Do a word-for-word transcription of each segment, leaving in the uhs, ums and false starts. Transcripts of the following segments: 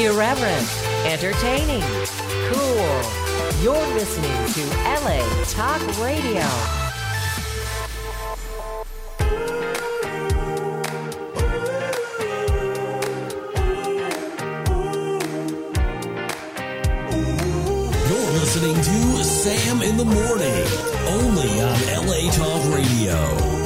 Irreverent, entertaining, cool. You're listening to L A Talk Radio. You're listening to Sam in the Morning, only on L A Talk Radio.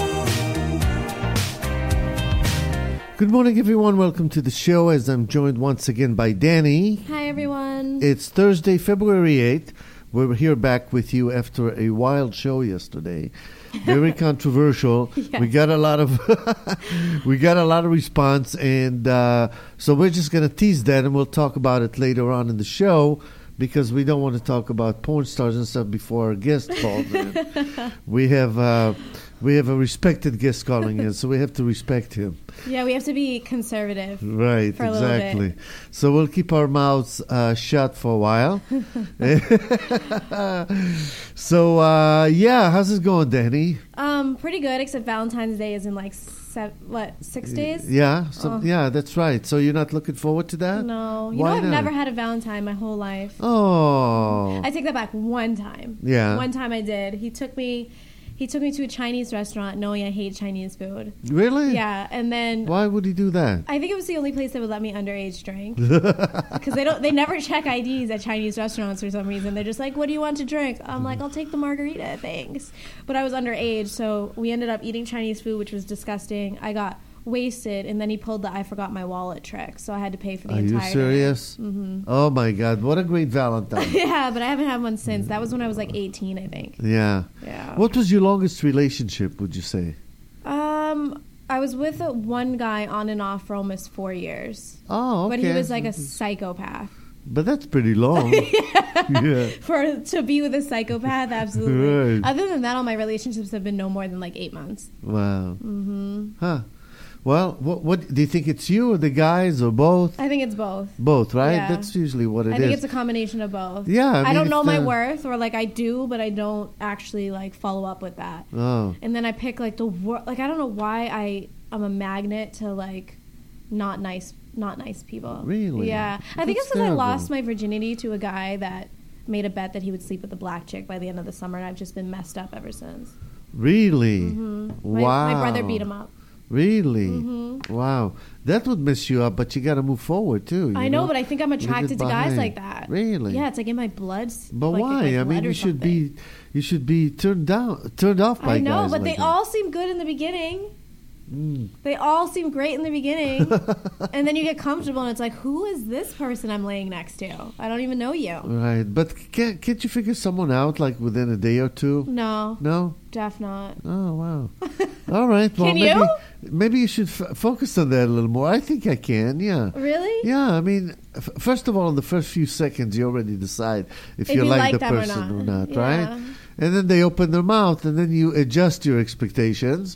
Good morning, everyone. Welcome to the show as I'm joined once again by Danny. Hi, everyone. It's Thursday, February eighth. We're here back with you after a wild show yesterday. Very controversial. Yeah. We got a lot of we got a lot of response, and uh, so we're just going to tease that, and we'll talk about it later on in the show because we don't want to talk about porn stars and stuff before our guest calls in. we have uh, we have a respected guest calling in, so we have to respect him. Yeah, we have to be conservative. Right, for a little exactly. bit. So we'll keep our mouths uh, shut for a while. so, uh, yeah, how's it going, Danny? Um, pretty good, except Valentine's Day is in like seven, what six days? Yeah, so, Oh. yeah, that's right. So you're not looking forward to that? No, you Why know I've not? never had a Valentine my whole life. Oh, I take that back. One time. Yeah. One time I did. He took me. He took me to a Chinese restaurant, knowing I hate Chinese food. really? Yeah, and then Why would he do that? I think it was the only place that would let me underage drink because they don't. They never check I Ds at Chinese restaurants for some reason. They're just like, "What do you want to drink?" I'm like, "I'll take the margarita, thanks." But I was underage, so we ended up eating Chinese food, which was disgusting. I got wasted, and then he pulled the "I forgot my wallet" trick, so I had to pay for the Are you entire. serious? Mm-hmm. Oh, my God. What a great Valentine. Yeah, but I haven't had one since. That was when I was like eighteen, I think. Yeah. Yeah. What was your longest relationship, would you say? Um, I was with a, one guy on and off for almost four years. Oh, okay. But he was like a psychopath. But that's pretty long. yeah. For to be with a psychopath, absolutely. Right. Other than that, all my relationships have been no more than like eight months. Wow. Mm-hmm. Huh. Well, what, what do you think? It's you or the guys or both? I think it's both. Both, right? Yeah. That's usually what it is. I think it's a combination of both. Yeah, I I, mean, don't know if my the- worth, or like I do, but I don't actually like follow up with that. Oh, And then I pick like the wor- like I don't know why I I'm a magnet to like not nice not nice people. Really? Yeah. I think That's it's because I terrible. lost my virginity to a guy that made a bet that he would sleep with a black chick by the end of the summer, and I've just been messed up ever since. really? hmm My, Wow. my brother beat him up. Really? Mhm. Wow. That would mess you up, but you got to move forward too. I you know, but I think I'm Leave it attracted to guys behind. like that. Really? Yeah, it's like in my blood. But like, why? like I mean, blood or you should something. be, you should be turned down, turned off by I know, guys but like they that. all seem good in the beginning. Mm. They all seem great in the beginning, and then you get comfortable, and it's like, who is this person I'm laying next to? I don't even know you. Right, but can't can't you figure someone out like within a day or two? No, No. Def not. Oh wow. All right. Well, Can maybe you? maybe you should f- focus on that a little more. I think I can. Yeah. Really? Yeah. I mean, f- first of all, in the first few seconds, you already decide if, If you you like, like the them or person or not. not, right? Yeah. And then they open their mouth, and then you adjust your expectations.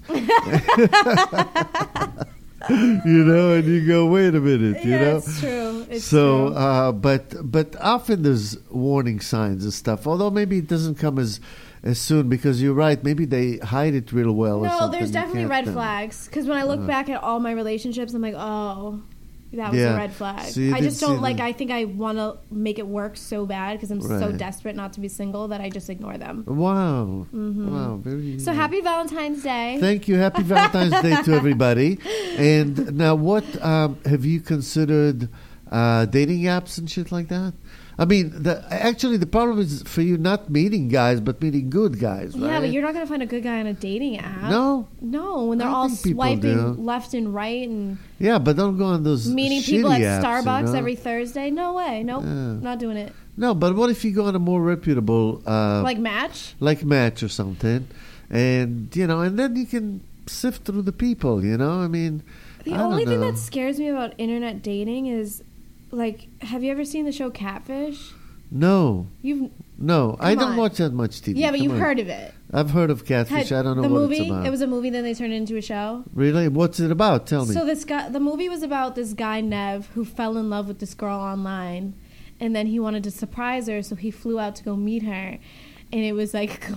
You know, and you go, wait a minute, you yeah, know. it's true. It's so, true. uh, but but often there's warning signs and stuff. Although maybe it doesn't come as as soon because you're right. Maybe they hide it real well. or no, something. there's You definitely can't red tell. flags. Because when I look Uh. back at all my relationships, I'm like, oh, that was Yeah. a red flag. So you I did just don't see like. the- I think I want to make it work so bad because I'm so Right. desperate not to be single that I just ignore them. Wow, Mhm. wow, very. So happy Valentine's Day. Thank you. Happy Valentine's Day to everybody. And now, what um, have you considered uh, dating apps and shit like that? I mean, the, actually, the problem is for you not meeting guys, but meeting good guys, right? Yeah, but you're not going to find a good guy on a dating app. No? No, when they're I all think people swiping do. left and right and Yeah, but don't go on those meeting shitty people at apps, Starbucks you know? every Thursday. No way. Nope. Yeah. Not doing it. No, but what if you go on a more reputable, uh, Like Match? like Match or something, and you know, and then you can sift through the people. You know, I mean, The I don't only thing know. that scares me about internet dating is, like, have you ever seen the show Catfish? No, You've no, I Come don't on. watch that much T V. yeah, but Come you've on. heard of it. I've heard of Catfish. Had- I don't know the what movie. it's about. It was a movie, then they turned it into a show. Really? What's it about? Tell me. So this guy, the movie was about this guy Nev who fell in love with this girl online, and then he wanted to surprise her, so he flew out to go meet her, and it was like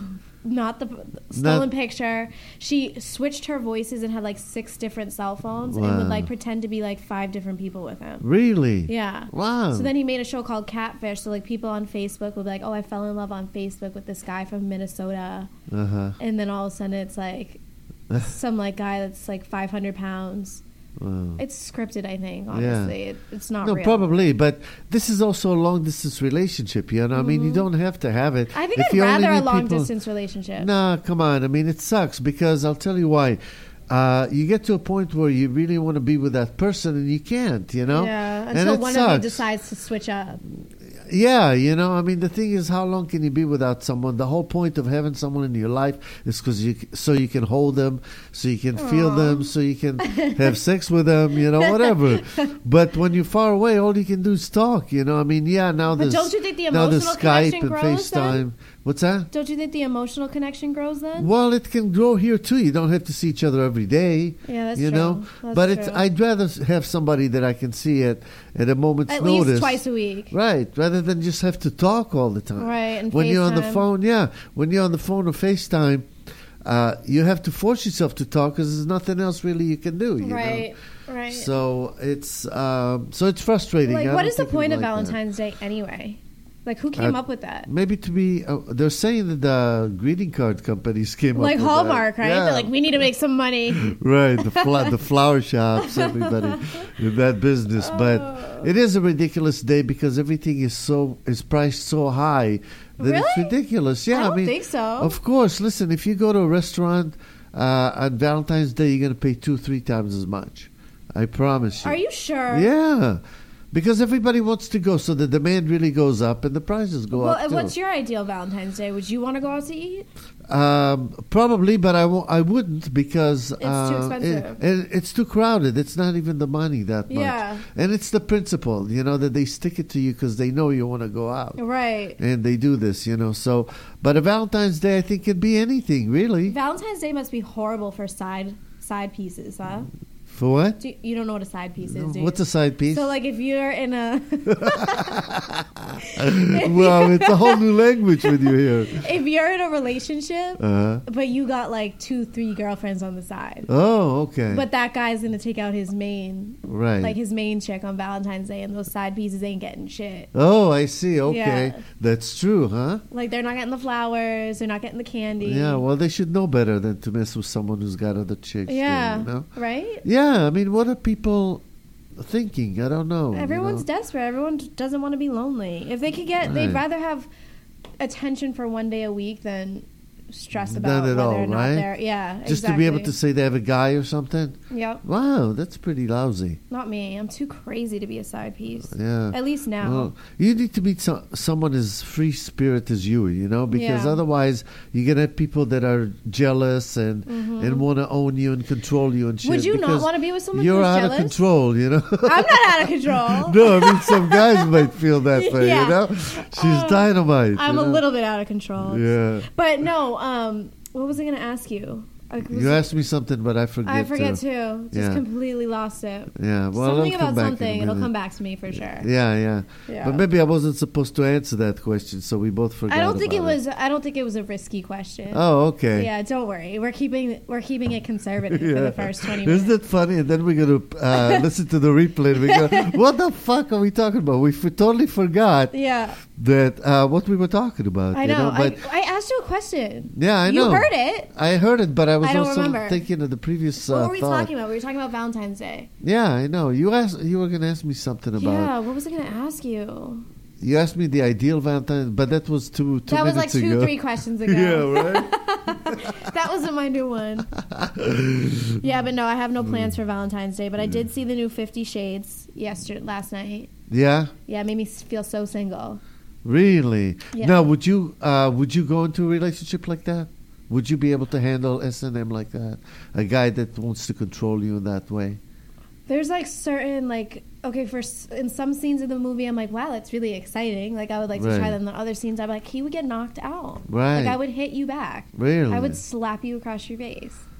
not the stolen picture. She switched her voices and had like six different cell phones Wow. and would like pretend to be like five different people with him. Really? Yeah. Wow. So then he made a show called Catfish. So like people on Facebook would be like, "Oh, I fell in love on Facebook with this guy from Minnesota," Uh-huh. and then all of a sudden it's like some like guy that's like five hundred pounds. Wow. It's scripted, I think. Honestly, it, it's not No, real. probably, but this is also a long distance relationship. You know, I mean, you don't have to have it. I think If I'd you only rather a need long people- distance relationship. Nah, come on. I mean, it sucks because I'll tell you why. Uh, you get to a point where you really want to be with that person and you can't. You know. Yeah, And until it one sucks. of you decides to switch up. Yeah, you know, I mean, the thing is, how long can you be without someone? The whole point of having someone in your life is because you, so you can hold them, so you can feel them, so you can have sex with them, you know, whatever. But when you're far away, all you can do is talk, you know. I mean, yeah, now But there's don't you think the now there's emotional Skype connection and grows then? FaceTime. What's that? Don't you think the emotional connection grows then? Well, it can grow here too. You don't have to see each other every day. Yeah, that's you true. know. That's but it's true. I'd rather have somebody that I can see at at a moment's At notice. least twice a week. Right, rather than just have to talk all the time. Right, and when you're on the FaceTime. phone, yeah, when you're on the phone or FaceTime, uh, you have to force yourself to talk because there's nothing else really you can do. You Right, know? right. So it's um, so it's frustrating. Like, I what don't is the think we point of like that. Valentine's Day anyway? Like, who came Uh, up with that? Maybe to be, uh, they're saying that the greeting card companies came Like up with Hallmark, that. right? Yeah. They're like, we need to make some money. Right, the fla- the flower shops, everybody in that business. But it is a ridiculous day because everything is so is priced so high that it's Really? ridiculous. Yeah, I don't mean, think so. Of course, listen, if you go to a restaurant uh, on Valentine's Day, you're going to pay two, three times as much. I promise you. Are you sure? Yeah. Because everybody wants to go, so the demand really goes up and the prices go Well, up and too. what's your ideal Valentine's Day? Would you want to go out to eat? Um, probably, but I w- I wouldn't because It's too uh, expensive. It, it, it's too crowded. It's not even the money that much. Yeah. And it's the principle, you know, that they stick it to you because they know you want to go out. Right. And they do this, you know. So, but a Valentine's Day, I think, could be anything, really. Valentine's Day must be horrible for side side pieces, huh? For what? Do you, you don't know what a side piece is, do you? What's a side piece? So, like, if you're in a Well, it's a whole new language with you here. if you're in a relationship, Uh-huh. but you got like two, three girlfriends on the side, Oh, okay. but that guy's gonna take out his main, right. like his main chick on Valentine's Day, and those side pieces ain't getting shit. Oh, I see. Okay. Yeah. That's true, huh? Like they're not getting the flowers, they're not getting the candy. Yeah, well, they should know better than to mess with someone who's got other chicks. there, yeah, you know? right. Yeah, I mean, what are people thinking? I don't know. you Everyone's know? desperate. Everyone doesn't want to be lonely. If they could get, they'd Right. rather have attention for one day a week than stress None about at whether all, or not right? they're. Yeah, Just exactly. to be able to say they have a guy or something? Yep. Wow, that's pretty lousy. Not me. I'm too crazy to be a side piece. Yeah. At least now. Well, you need to meet so, someone as free spirit as you, you know, because Yeah. otherwise you're gonna have people that are jealous and and want to own you and control you and shit. Mm-hmm. Would you not because wanna be with someone you're who's out jealous? of control, you know. I'm not out of control. No, I mean some guys might feel that way, Yeah. you know. She's Uh, dynamite. I'm you a know? little bit out of control. Yeah. But no, um, what was I going to ask you? I, was- You asked me something, but I forget. I forget to. too. Just Yeah. completely lost it. Yeah, well, something it'll come about back in a something. It'll minute. come back to me for sure. Yeah, yeah, Yeah. But maybe I wasn't supposed to answer that question, so we both forgot. I don't think it about was. I don't think it was a risky question. Oh, okay. Yeah, don't worry. We're keeping we're keeping it conservative for the first twenty Isn't minutes. it funny? And then we're going to uh, listen to the replay and we go, what the fuck are we talking about? We f- totally forgot Yeah, that uh, what we were talking about. I you know. know? But I, I asked you a question. yeah, I you know. heard it. I heard it, but I was I don't also remember. thinking of the previous uh, What were we thought. talking about? We were talking about Valentine's Day. Yeah, I know. You asked. You were going to ask me something about. Yeah, what was I going to ask you? You asked me the ideal Valentine, but that was two two that was minutes like two, ago. three questions ago. Yeah, right. That wasn't my new one. Yeah, but no, I have no plans for Valentine's Day. But I did see the new Fifty Shades yesterday, last night. Yeah, Yeah, it made me s- feel so single. really. Yeah. Now, would you uh, would you go into a relationship like that? Would you be able to handle S and M like that? A guy that wants to control you in that way? There's like certain like okay for s- in some scenes of the movie I'm like wow that's really exciting, like I would like to try Right. that. In the other scenes I'm like he would get knocked out, Right. like I would hit you back, Really? I would slap you across your face.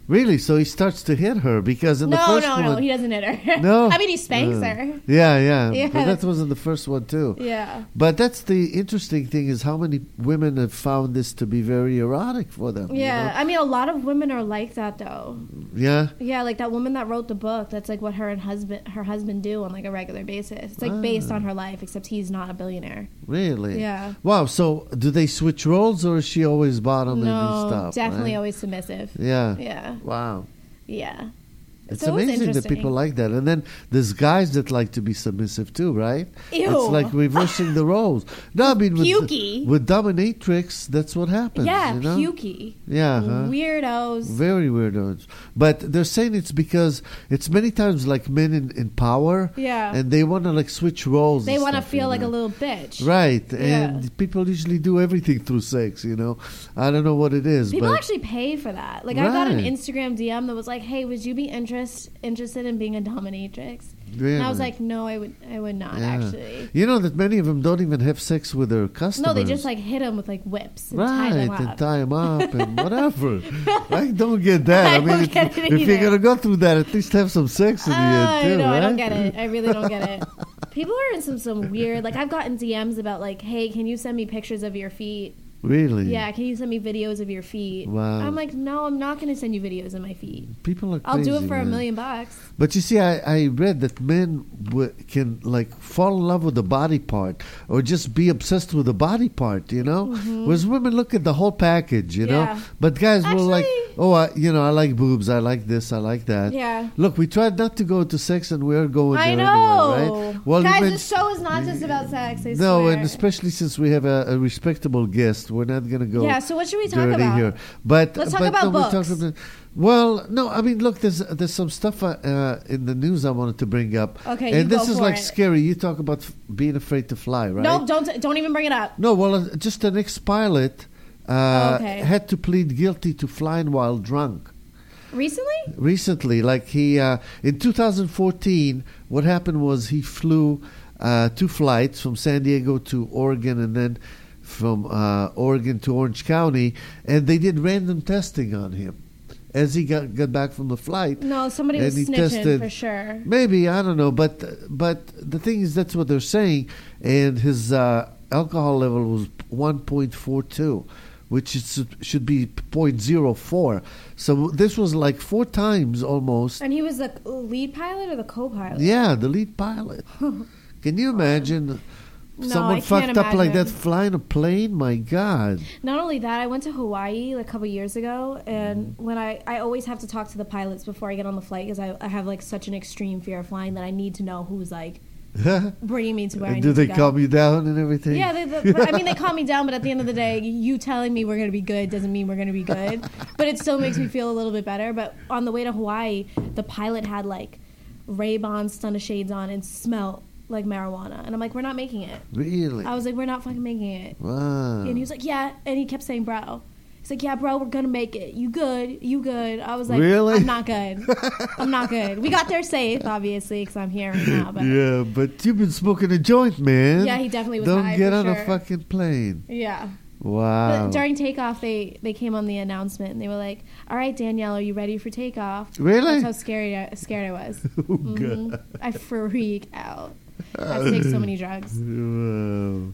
Really? So he starts to hit her because in no, the first no, one... no. He doesn't hit her. No? I mean, he spanks Uh, her. Yeah, yeah. Yeah. But that was in the first one, too. Yeah. But that's the interesting thing is how many women have found this to be very erotic for them. you Yeah. know? I mean, a lot of women are like that, though. Yeah? Yeah, like that woman that wrote the book. That's like what her and husband, her husband do on like a regular basis. It's like Ah. based on her life, except he's not a billionaire. Really? Yeah. Wow, so do they switch roles or is she always bottom and No, stuff? definitely right? always submissive. Yeah. Yeah. Wow. Yeah. It's So it's amazing that interesting. people like that. And then there's guys that like to be submissive too, right? Ew. It's like reversing the roles. No, I mean, with, Pukey. with dominatrix, that's what happens. Yeah, you know? pukey. Yeah. huh? Weirdos. Very weirdos. But they're saying it's because it's many times like men in, in power. Yeah. And they want to like switch roles. They and want to stuff, feel you like know? a little bitch. Right. Yeah. And people usually do everything through sex, you know. I don't know what it is. People but actually pay for that. Like I got an Right. Instagram D M that was like, "Hey, would you be interest, interested in being a dominatrix?" Really? And I was like, "No, I would. I would not Yeah. actually." You know that many of them don't even have sex with their customers. No, they just like hit them with like whips and tie Right, them and up. tie them up and whatever. I don't get that. I, I mean, don't if, get it if you're either. going to go through that, at least have some sex in the end, I too, know, right? I don't get it. I really don't get it. People are in some some weird. Like I've gotten D Ms about like, "Hey, can you send me pictures of your feet?" Really? Yeah, can you send me videos of your feet? Wow. I'm like, no, I'm not going to send you videos of my feet. People are I'll crazy, do it for a man. million bucks. But you see, I, I read that men w- can like fall in love with the body part or just be obsessed with the body part, you know? Whereas women look at the whole package, you Mm-hmm. Yeah. know? But guys will like, Actually- oh, I, you know, I like boobs, I like this, I like that. Yeah. Look, we tried not to go to sex and we're going I there know. anyway, right? Well, Guys, even- this show is not just about sex. I no, swear. and especially since we have a, a respectable guest, we're not going to go Yeah, so what should we talk dirty about? here. But Let's talk but about no, we books. talk about- well, no, I mean, look, there's there's some stuff uh, uh, in the news I wanted to bring up. Okay, and you this go is for like it. scary. You talk about f- being afraid to fly, right? No, don't don't even bring it up. No, well, uh, just an ex-pilot uh, Okay. had to plead guilty to flying while drunk. Recently? Recently, like he uh, in two thousand fourteen, what happened was he flew uh, two flights from San Diego to Oregon and then from uh, Oregon to Orange County, and they did random testing on him as he got, got back from the flight. No, somebody And was he snitching tested- for sure. Maybe, I don't know, but but the thing is, that's what they're saying, and his uh, alcohol level was one point four two, which is, should be zero point zero four. So this was like four times almost. And he was the lead pilot or the co-pilot? Yeah, the lead pilot. Can you imagine No, someone I can't fucked up like that imagine. flying a plane? My God. Not only that, I went to Hawaii like a couple years ago, and when I, I always have to talk to the pilots before I get on the flight because I, I have like such an extreme fear of flying that I need to know who's like bringing me to where I need Do they to go. calm you down and everything? Yeah, they, they, but, I mean, they calm me down, but at the end of the day, you telling me we're going to be good doesn't mean we're going to be good. But it still makes me feel a little bit better. But on the way to Hawaii, the pilot had like Ray-Ban stunner shades on and smelled like marijuana. And I'm like, we're not making it. Really? I was like, we're not fucking making it. Wow. And he was like, yeah. And he kept saying, bro. He's like, yeah, bro, we're going to make it. You good? You good? I was like, Really? I'm not good. I'm not good. We got there safe, obviously, because I'm here right now. But Yeah, but you've been smoking a joint, man. Yeah, he definitely was Don't high, get for on sure. a fucking plane. yeah. Wow. But during takeoff, they, they came on the announcement and they were like, "All right, Danielle, are you ready for takeoff?" Really? That's how scared I, scared I was. Oh, Mhm. God. I freak out. I take so many drugs. Wow.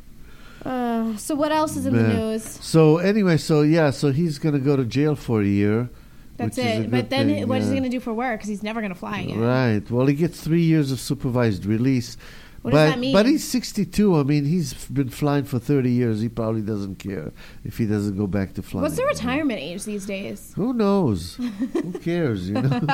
Uh, so what else is in the Man. news? So anyway, so yeah, so he's gonna go to jail for a year. That's which is a it. good But then, thing, what is he yeah. going to do for work? Because he's never going to fly again. Right. Well, he gets three years of supervised release. What but, does that mean? But he's sixty-two. I mean, he's f- been flying for thirty years. He probably doesn't care if he doesn't go back to flying. What's the you know? retirement age these days? Who knows? Who cares, you know?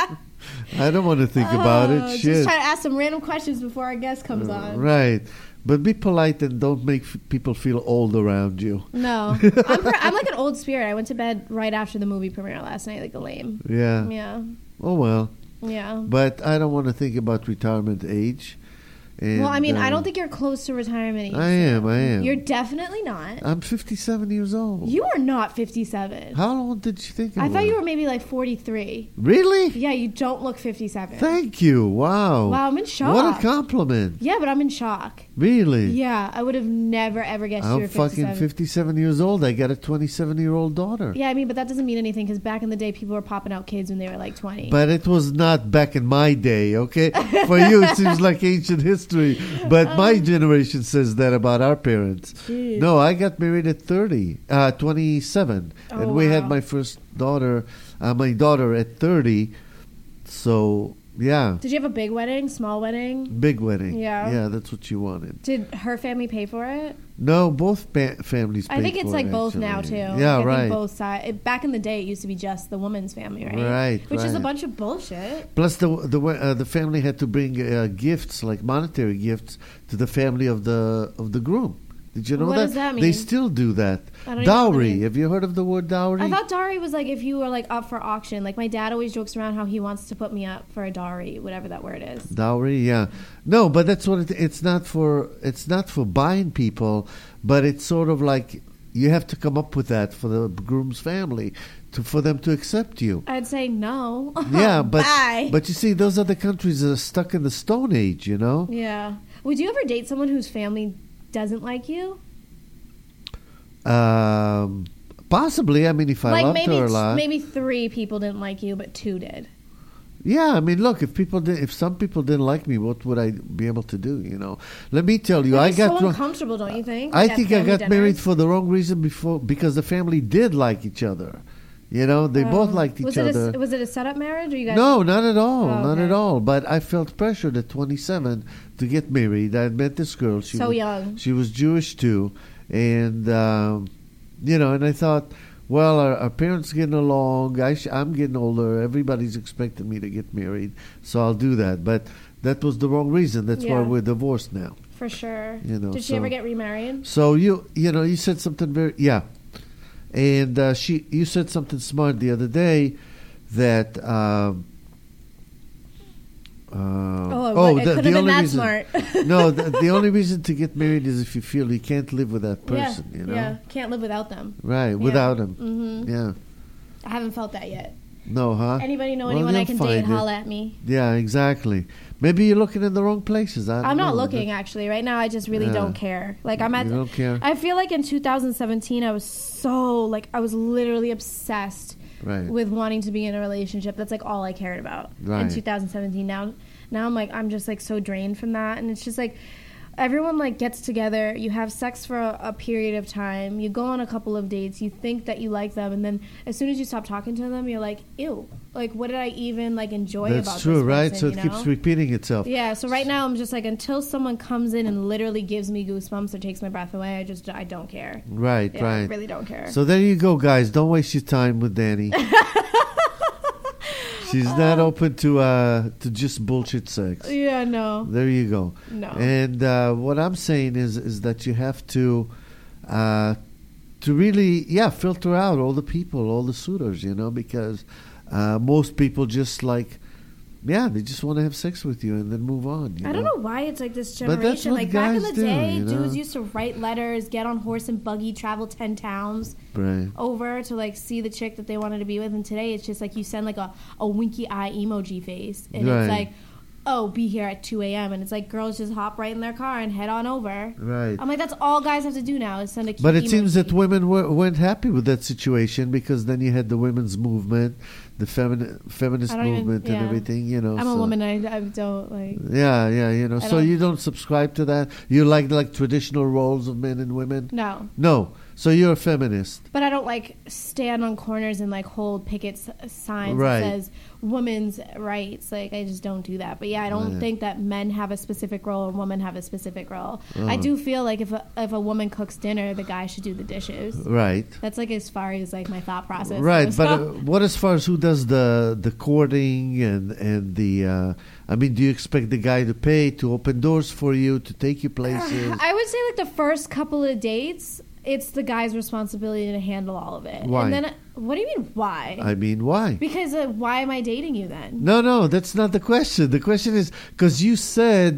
I don't want to think about Oh, it. just Shit. try to ask some random questions before our guest comes on. Right. But be polite and don't make f- people feel old around you. No, I'm, per- I'm like an old spirit. I went to bed right after the movie premiere last night, like a lame. Yeah. Yeah, Oh, well. yeah. But I don't want to think about retirement age. And, well, I mean, uh, I don't think you're close to retirement age. I am, I am. You're definitely not. I'm fifty-seven years old. You are not fifty-seven. How old did you think I, I was? thought you were maybe like forty-three. Really? Yeah, you don't look fifty-seven. Thank you. Wow. Wow, I'm in shock. What a compliment. Yeah, but I'm in shock. Really? Yeah, I would have never ever guessed you I'm were fucking fifty-seven. fifty-seven years old. I got a twenty-seven-year-old daughter. Yeah, I mean, but that doesn't mean anything because back in the day, people were popping out kids when they were like twenty. But it was not back in my day, okay? For you, it seems like ancient history. But my generation says that about our parents. Jeez. No, I got married at thirty, uh, twenty-seven. Oh, and we had wow. my first daughter, uh, my daughter at thirty. So, yeah, Did you have a big wedding, small wedding? big wedding. Yeah. Yeah, that's what you wanted. Did her family pay for it? No, both pa- families I paid think it's for like it, both actually. now too. Yeah, like, I right. think both sides. Back in the day, it used to be just the woman's family, right? Right, Which is a right. bunch of bullshit. Plus, the the uh, the family had to bring uh, gifts, like monetary gifts, to the family of the of the groom. Did you know What that? does that They mean? still do that. I don't even know what that Dowry. means. Have you heard of the word dowry? I thought dowry was like if you were like up for auction. Like my dad always jokes around how he wants to put me up for a dowry, whatever that word is. Dowry, yeah. No, but that's what it, it's not for. It's not for buying people, but it's sort of like you have to come up with that for the groom's family to for them to accept you. I'd say no. Yeah, but Bye. but you see, those other countries are stuck in the Stone Age. You know. Yeah. Would you ever date someone whose family doesn't like you? Um, possibly. I mean, if I like loved maybe her a lot. maybe three people didn't like you, but two did. Yeah, I mean, look, if people did, if some people didn't like me, what would I be able to do? You know, let me tell you, I It's got. so wrong- uncomfortable, don't you think? I At think I family got dinners? married for the wrong reason before because the family did like each other. You know, they both Um, liked each was it other. A, was it a setup marriage, or you guys? No, not at all, Oh, not okay. at all. But I felt pressured at twenty-seven to get married. I met this girl. She So was, young. She was Jewish too, and um, you know, and I thought, well, our, our parents getting along. I sh- I'm getting older. Everybody's expecting me to get married, so I'll do that. But that was the wrong reason. That's why Yeah. we're divorced now. For sure. You know, Did she so- ever get remarried? So you you know you said something very yeah, and uh, she you said something smart the other day that. Um, uh, Oh, it the, could the have been only that reason, smart. no, the, the only reason to get married is if you feel you can't live with that yeah, person. You know, yeah. Can't live without them. right? Without him, hmm yeah. I haven't felt that yet. No, huh? Anybody know Well, anyone I you'll can find date? it. Holla at me. Yeah, exactly. Maybe you're looking in the wrong places. I don't I'm not know. looking actually. Right now, I just really Yeah. don't care. Like I'm at. You don't care? I feel like in two thousand seventeen, I was so like I was literally obsessed Right. with wanting to be in a relationship. That's like all I cared about Right. in two thousand seventeen. Now, now I'm like I'm just like so drained from that, and it's just like everyone like gets together. You have sex for a, a period of time. You go on a couple of dates. You think that you like them, and then as soon as you stop talking to them, you're like, ew. Like, what did I even like enjoy That's about true, this right? person, So it you keeps know? repeating itself. Yeah, so right now I'm just like until someone comes in and literally gives me goosebumps or takes my breath away, I just I don't care. Right, Yeah, right. I really don't care. So there you go, guys. Don't waste your time with Danny. She's not open to uh, to just bullshit sex. yeah, no, There you go. no. And uh, what I'm saying is is that you have to uh, to really yeah filter out all the people, all the suitors, you know, because uh, most people just like yeah they just want to have sex with you and then move on. You I don't know? know why it's like this But that's generation. what Like back in the guys do, day, you know? dudes used to write letters, get on horse and buggy, travel ten towns Right. over to like see the chick that they wanted to be with. And today it's just like you send like a, a winky eye emoji face, and Right. it's like, oh, be here at two a.m. and it's like girls just hop right in their car and head on over. Right. I'm like, that's all guys have to do now is send a cute But it seems emoji. that women were, weren't happy with that situation because then you had the women's movement, the femini- feminist I don't even- movement, and yeah. everything. You know, I'm a so- woman. I, I don't like. Yeah, yeah, you know. I So don't- you don't subscribe to that. You like like traditional roles of men and women. No, No. So you're a feminist. but I don't like stand on corners and like hold picket s- signs Right. that says women's rights. Like I just don't do that. But yeah, I don't Right. think that men have a specific role and women have a specific role. I Uh-huh. do feel like if a, if a woman cooks dinner, the guy should do the dishes. Right. That's like as far as like my thought process. Right, goes. but uh, what as far as who does the the courting and and the uh, I mean, do you expect the guy to pay to open doors for you to take you places? I would say like the first couple of dates, it's the guy's responsibility to handle all of it. Why? And then what do you mean why? I mean, why? because uh, why am I dating you then? No, no, that's not the question. The question is because you said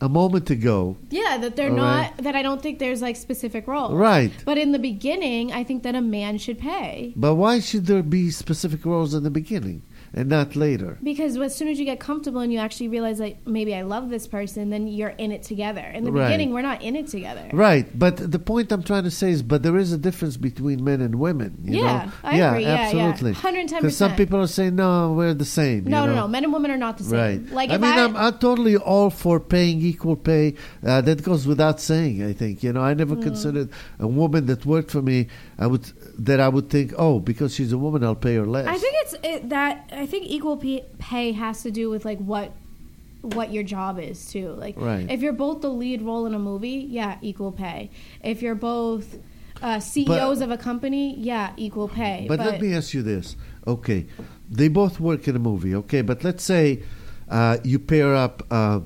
a moment ago. Yeah, that they're All not, right. that I don't think there's like specific roles. Right. But in the beginning, I think that a man should pay. But why should there be specific roles in the beginning and not later? Because as soon as you get comfortable and you actually realize, like, maybe I love this person, then you're in it together. In the Right. beginning, we're not in it together. Right, but the point I'm trying to say is, but there is a difference between men and women. You Yeah, know? I yeah, agree. Yeah, yeah. absolutely. one hundred ten percent. Because some people are saying, no, we're the same. No, you no, know? no. Men and women are not the same. Right. Like, I if mean, I, I'm, I'm totally all for paying equal pay. Uh, that goes without saying, I think. You know, I never Mm. considered a woman that worked for me, I would that I would think, oh, because she's a woman, I'll pay her less. I think it's it, that. I think equal p- pay has to do with like what what your job is too. Like, Right. if you're both the lead role in a movie, yeah, equal pay. If you're both uh, C E Os But- of a company, yeah, equal pay. But, let me ask you this. Okay, they both work in a movie, okay? But let's say uh, you pair up uh,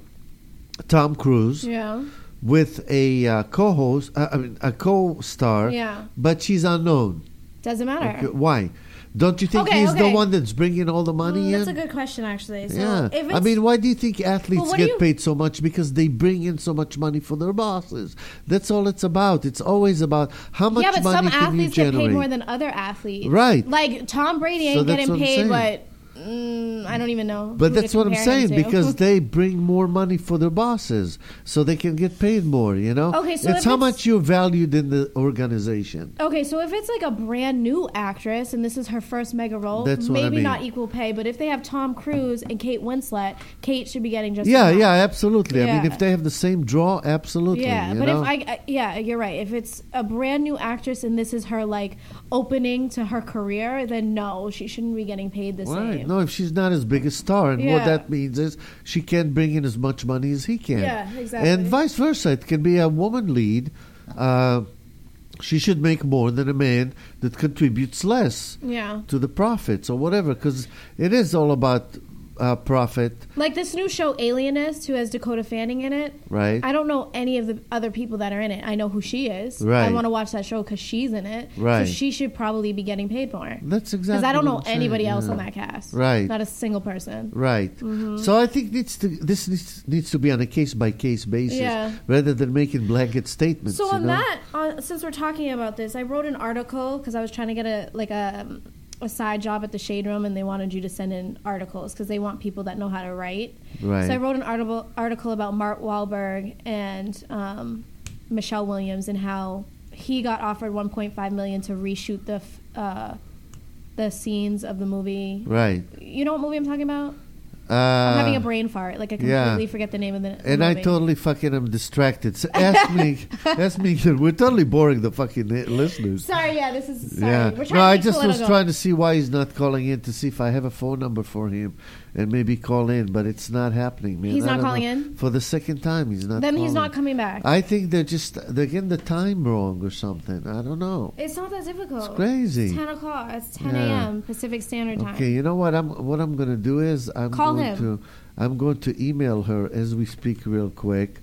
Tom Cruise yeah, with a uh, co-host, uh, I mean, a co-star, yeah, but she's unknown. doesn't matter. Okay, why? Don't you think Okay, he's the okay. one that's bringing all the money Mm, in? that's a good question, actually. So yeah, if it's, I mean, why do you think athletes Well, what do get you- paid so much? Because they bring in so much money for their bosses. That's all it's about. It's always about how much yeah, but money some can you athletes get generate. paid more than other athletes. Right. Like Tom Brady So ain't that's getting what I'm paid saying. what. Mm, I don't even know. But who to that's what I'm compare him saying, to. because they bring more money for their bosses, so they can get paid more. You know, Okay, so it's if how it's- much you're valued in the organization. Okay, so if it's like a brand new actress and this is her first mega role, That's what I maybe mean. not equal pay. But if they have Tom Cruise and Kate Winslet, Kate should be getting just Yeah, as much. yeah, absolutely. I mean, Yeah. if they have the same draw, absolutely. Yeah, you but know? if I, I, yeah, you're right. If it's a brand new actress and this is her like opening to her career, then no, she shouldn't be getting paid the Right. same. No, if she's not as big a star, and what Yeah. that means is she can't bring in as much money as he can. Yeah, exactly. And vice versa. It can be a woman lead. Uh, she should make more than a man that contributes less Yeah, to the profits or whatever, because it is all about uh, profit, like this new show Alienist, who has Dakota Fanning in it. right? I don't know any of the other people that are in it. I know who she is. I Right. want to watch that show because she's in it. Right. So she should probably be getting paid more. That's exactly Because I don't what know I'm saying, anybody else yeah. on that cast. Right. Not a single person. Right. Mm-hmm. So I think needs to this needs, needs to be on a case by case basis Yeah. rather than making blanket statements. So you on know? that, on, since we're talking about this, I wrote an article because I was trying to get a like a, a side job at the Shade Room, and they wanted you to send in articles because they want people that know how to write. Right. So I wrote an article article about Mark Wahlberg and um, Michelle Williams and how he got offered one point five million dollars to reshoot the f- uh, the scenes of the movie. Right. You know what movie I'm talking about? Uh, I'm having a brain fart. Like I yeah. completely forget the name of the And movie. I totally fucking am distracted. So ask me, ask me. We're totally boring the fucking li- listeners. Sorry, yeah, this is sorry. Yeah. We're trying No, to I be just was political. trying to see why he's not calling in to see if I have a phone number for him and maybe call in, but it's not happening, man. He's I not don't calling know. in? For the second time, he's not Then he's calling. not coming back. I think they're just, they're getting the time wrong or something. I don't know. It's not that difficult. It's crazy. It's ten o'clock. It's ten Yeah. a.m. Pacific Standard Time. Okay, you know what I'm what I'm gonna do is I'm Call going him. to I'm going to email her as we speak real quick.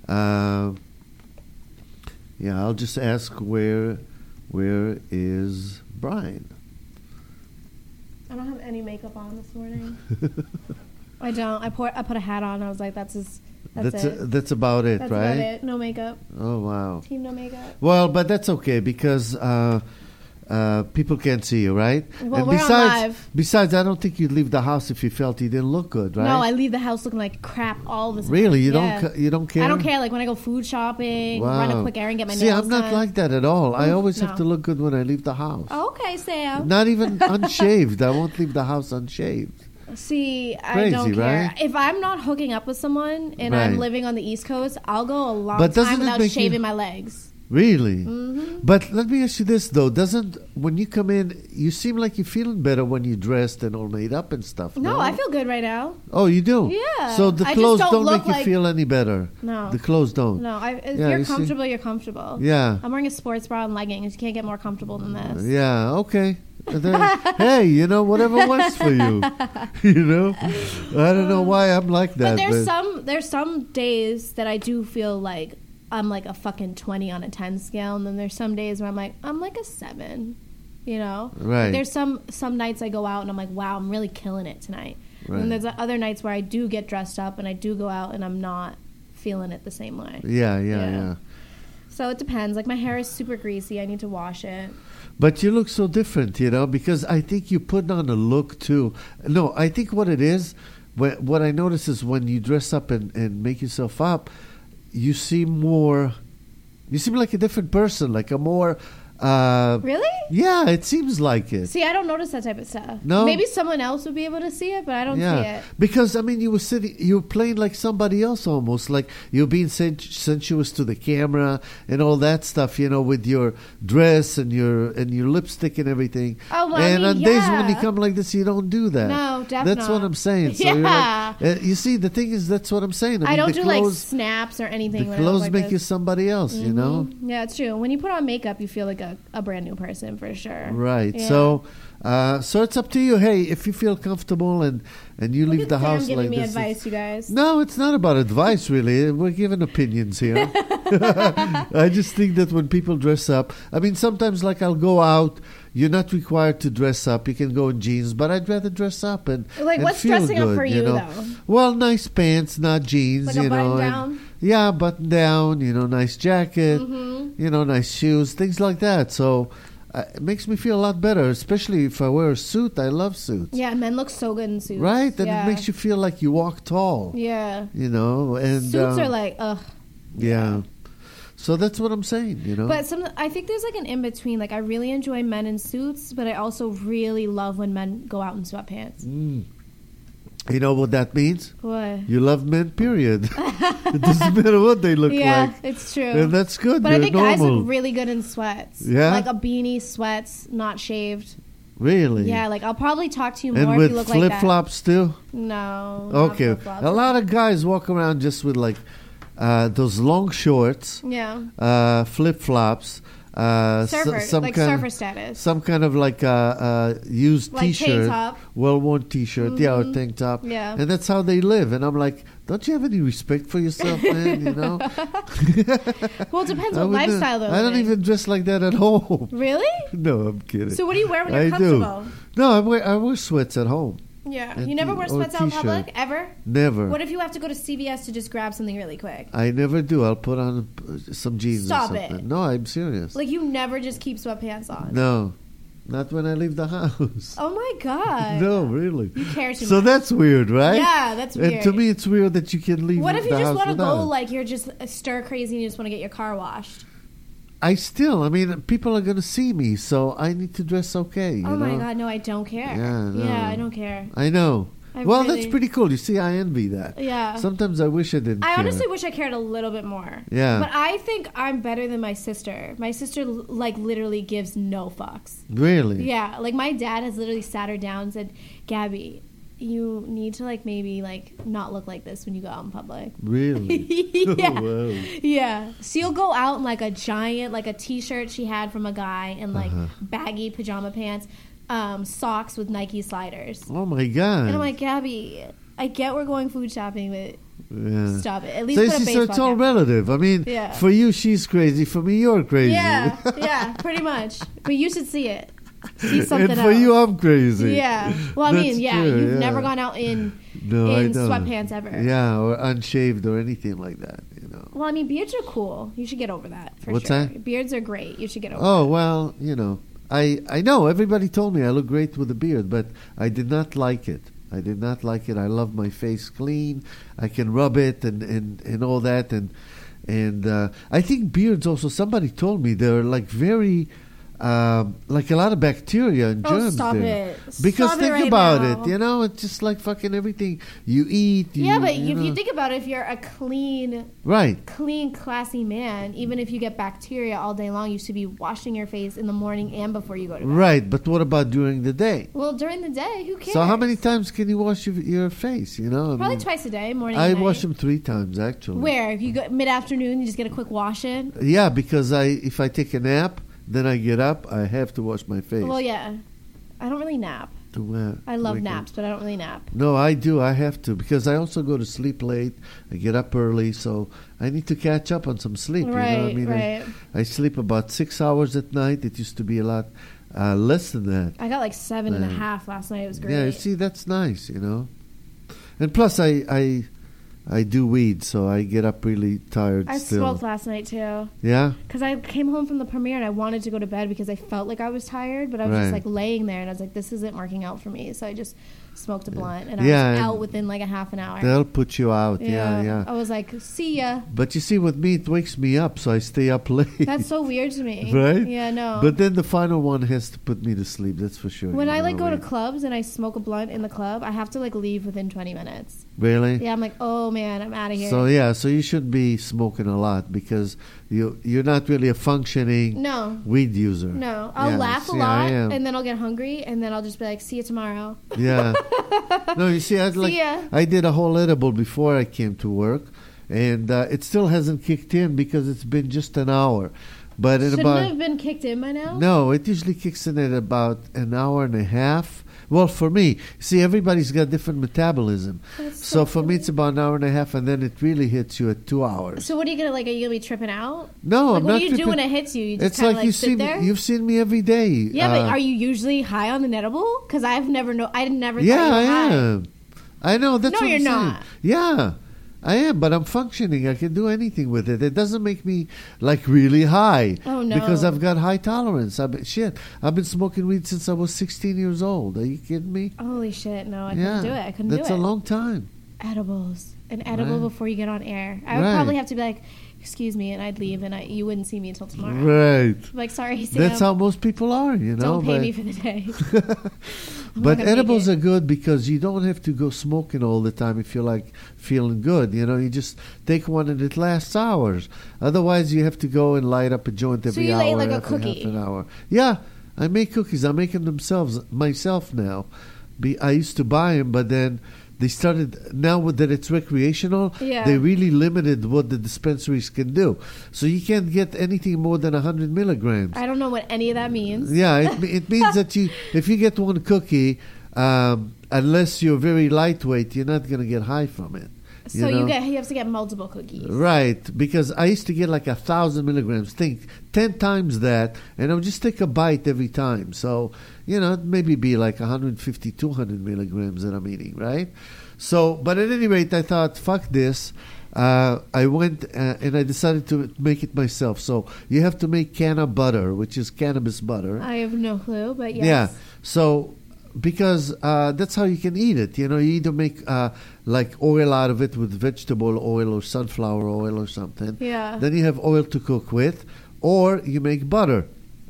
Uh, yeah, I'll just ask where where is Brian? I don't have any makeup on this morning. I don't. I put I put a hat on. I was like, that's his. That's, That's it. that's about it, that's right? about it. No makeup. Oh wow. Team no makeup. Well, but that's okay because uh, uh, people can't see you, right? Well, and we're on besides, live. besides, I don't think you'd leave the house if you felt you didn't look good, right? No, I leave the house looking like crap all the time. Really, you Yeah. don't ca- you don't care? I don't care. Like when I go food shopping, run a quick errand, get my See, nails I'm not done. like that at all. I Oof, always have no. to look good when I leave the house. Oh, okay, Sam. Not even unshaved. I won't leave the house unshaved. See, I Crazy, don't care. right? If I'm not hooking up with someone and I'm Right. living on the East Coast, I'll go a long But doesn't time it without make you- shaving my legs. Really? Mm-hmm. But let me ask you this though: doesn't when you come in, you seem like you're feeling better when you're dressed and all made up and stuff? No, No, I feel good right now. Oh, you do? Yeah. So the I just clothes don't don't, look make you like- feel any better. No. The clothes don't. No, I, if Yeah, you're you see? comfortable, you're comfortable. Yeah. I'm wearing a sports bra and leggings. You can't get more comfortable than this. Yeah. Okay. Then, hey, you know, whatever works for you. You know, I don't know why I'm like that. But there's some there's some days that I do feel like I'm like a fucking twenty on a ten scale, and then there's some days where I'm like I'm like a seven. You know, Right. Like there's some some nights I go out and I'm like, wow, I'm really killing it tonight. Right. And there's other nights where I do get dressed up and I do go out and I'm not feeling it the same way. Yeah, yeah, Yeah. yeah. So it depends. Like my hair is super greasy. I need to wash it. But you look so different, you know, because I think you put on a look too. No, I think what it is, what, what I notice is when you dress up and, and make yourself up, you seem more, you seem like a different person, like a more, uh, Really? yeah, it seems like it. See, I don't notice that type of stuff. No? Maybe someone else would be able to see it, but I don't see Yeah, it. because I mean, you were sitting, you were playing like somebody else almost, like you're being sen- sensuous to the camera and all that stuff, you know, with your dress and your and your lipstick and everything. Oh, well, I and mean, on days when you yeah. come like this, you don't do that. No, That's definitely what not. I'm saying. So Yeah. you're like, uh, you see, the thing is, that's what I'm saying. I, I mean, don't the do like clothes, snaps or anything. the when I look clothes like make this. you somebody else, you know. Mhm. Yeah, it's true. When you put on makeup, you feel like a, a brand new person for sure. Right. Yeah. So, uh, so it's up to you. Hey, if you feel comfortable and and you Look leave at the Sam house giving like me this, advice, you guys. no, it's not about advice, really. We're giving opinions here. I just think that when people dress up, I mean, sometimes, like, I'll go out. You're not required to dress up. You can go in jeans, but I'd rather dress up and Like, and what's feel dressing up good, for you, know? though? Well, nice pants, not jeans. Like a you know, button and- down? yeah, button down. You know, nice jacket. Mm-hmm. You know, nice shoes, things like that. So. Uh, it makes me feel a lot better, especially if I wear a suit. I love suits. Yeah, men look so good in suits. Right? And yeah. it makes you feel like you walk tall. Yeah. You know, and Suits um, are like, ugh. yeah. So that's what I'm saying, you know. But some, I think there's like an in between. Like I really enjoy men in suits, but I also really love when men go out in sweatpants. Mm. You know what that means? What? You love men, period. It doesn't matter what they look Yeah, like. it's true. And that's good. But I You're think guys normal. look really good in sweats. Yeah? Like a beanie, sweats, not shaved. Really? Yeah, like I'll probably talk to you more And if with you look like flip that. flops too? No. not Okay. flip-flops. A lot of guys walk around just with like uh, those long shorts, Yeah. uh, flip flops, uh, s- Surfer, some like kind surfer status. some kind of like uh, uh, used Like tank T-shirt, top. well-worn T-shirt, yeah, or Mhm. tank top, Yeah. and that's how they live. And I'm like, don't you have any respect for yourself, man? You know, Well, it depends I what would, uh, lifestyle though. I don't like. even dress like that at home. Really? No, I'm kidding. So what do you wear when you're I do. comfortable? No, I wear I wear sweats at home. Yeah. And You never t- wear or sweats out in t-shirt. public ever? Never. What if you have to go to C V S to just grab something really quick? I never do. I'll put on uh, some jeans Stop or it. something. No, I'm serious. Like you never just keep sweatpants on. No, not when I leave the house. Oh my god. No, really. You care too So much. that's weird, right? Yeah, that's weird. And to me, it's weird that you can leave What if you the just house want to without go it. like you're just stir crazy and you just want to get your car washed? I still, I mean, people are going to see me, so I need to dress okay. You Oh my know? god, no, I don't care. Yeah, no. Yeah, I don't care. I know. I well, really- that's pretty cool. You see, I envy that. Yeah. Sometimes I wish I didn't I care. honestly wish I cared a little bit more. Yeah. But I think I'm better than my sister. My sister like literally gives no fucks. Really? Yeah, like my dad has literally sat her down and said, "Gabby, you need to like maybe like not look like this when you go out in public." Really? yeah. Oh, wow. Yeah. She'll go out in like a giant, like a t-shirt she had from a guy and like Uh-huh. baggy pajama pants, um, socks with Nike sliders. Oh, my God. And I'm like, Gabby, I get we're going food shopping, but yeah. stop it. At least So, put a you see, so baseball it's all cap. relative. I mean, Yeah. for you, she's crazy. For me, you're crazy. Yeah, yeah, pretty much. But you should see it. See something and for else. you, I'm crazy. Yeah. Well, I That's mean, yeah, true, you've yeah. never gone out in No, I in don't. sweatpants ever. Yeah, or unshaved or anything like that, you know. Well, I mean, beards are cool. You should get over that for What's sure. that? Beards are great. You should get over. Oh, well, you know, I, I know everybody told me I look great with a beard, but I did not like it. I did not like it. I love my face clean. I can rub it and, and, and all that. And and uh, I think beards also, somebody told me they're like very, um, like a lot of bacteria and Oh, germs stop there. it. Because Stop it think right about now. it, you know, it's just like fucking everything you eat. You, Yeah, but you if know. you think about it, if you're a clean, Right. clean, classy man, even if you get bacteria all day long, you should be washing your face in the morning and before you go to bed. Right, but what about during the day? Well, during the day, who cares? So how many times can you wash your, your face, you know? I Probably mean, twice a day, morning I and night. wash them three times, actually. Where? If you go mid-afternoon, you just get a quick wash in? Yeah, because I if I take a nap, then I get up, I have to wash my face. Well, yeah. I don't really nap. To, uh, I love like naps, a- but I don't really nap. No, I do. I have to because I also go to sleep late. I get up early, so I need to catch up on some sleep. you know? I Right, mean, right. I, I sleep about six hours at night. It used to be a lot uh, less than that. I got like seven and a Man. half last night. It was great. Yeah, you see, that's nice, you know. And plus, I, I, I do weed, so I get up really tired I still. smoked last night too. Yeah? Because I came home from the premiere and I wanted to go to bed because I felt like I was tired, but I was Right. just like laying there and I was like, this isn't working out for me. So I just smoked a blunt and I Yeah, was and out within like a half an hour. They'll put you out. Yeah, yeah. I was like, see ya. But you see, with me, it wakes me up, so I stay up late. That's so weird to me. Right? Yeah, no. But then the final one has to put me to sleep, that's for sure. when you I like know, go to weed. clubs and I smoke a blunt in the club, I have to like leave within twenty minutes. Really? Yeah, I'm like, oh man, I'm out of here. So yeah, so you shouldn't be smoking a lot because you you're not really a functioning no. weed user. No, I'll Yeah, laugh a see, I lot am. and then I'll get hungry and then I'll just be like, see you tomorrow. Yeah. No, you see, I like ya. I did a whole edible before I came to work, and uh, it still hasn't kicked in because it's been just an hour. But in Shouldn't about have been kicked in by now? no, it usually kicks in at about an hour and a half. Well, for me, see, everybody's got different metabolism. That's So so for me, it's about an hour and a half, and then it really hits you at two hours. So what are you gonna like? Are you gonna be tripping out? No, Like I'm what not do you do tripping- when it hits you? You just It's kind like, of like, you sit see there. me. You've seen me every day. Yeah, but Uh, are you usually high on the edible? Because I've never know. I never. Yeah, thought you I were high. am. I know. That's No, what you're I'm saying. not. Yeah, I am, but I'm functioning. I can do anything with it. It doesn't make me like really high. Oh, no. Because I've got high tolerance. I've been, shit, I've been smoking weed since I was sixteen years old. Are you kidding me? Holy shit! No, I yeah, couldn't do it. I couldn't that's do a it. long time. Edibles, an edible Right. before you get on air. I would Right. probably have to be like, "Excuse me," and I'd leave, and I, you wouldn't see me until tomorrow. Right. I'm like, sorry, Sam. That's how most people are, you know. Don't pay but me for the day. I'm but not gonna edibles make are it. good because you don't have to go smoking all the time if you're like feeling good. You know, you just take one and it lasts hours. Otherwise, you have to go and light up a joint every you hour, ate like a every cookie. half an hour. Yeah, I make cookies. I'm making themselves myself now. Be, I used to buy them, but then they started now with that it's recreational. Yeah. They really limited what the dispensaries can do, so you can't get anything more than one hundred milligrams. I don't know what any of that means. Yeah, it, me- it means that you, if you get one cookie, um, unless you're very lightweight, you're not going to get high from it. So you, know? you get you have to get multiple cookies. Right, because I used to get like a thousand milligrams. Think ten times that, and I would just take a bite every time. So you know, it'd maybe be like one hundred fifty, two hundred milligrams that I'm eating, right? So, but at any rate, I thought, fuck this. Uh, I went uh, and I decided to make it myself. So you have to make canna butter, which is cannabis butter. I have no clue, but yes. Yeah. So because uh, that's how you can eat it. You know, you either make uh, like oil out of it with vegetable oil or sunflower oil or something. Yeah. Then you have oil to cook with, or you make butter.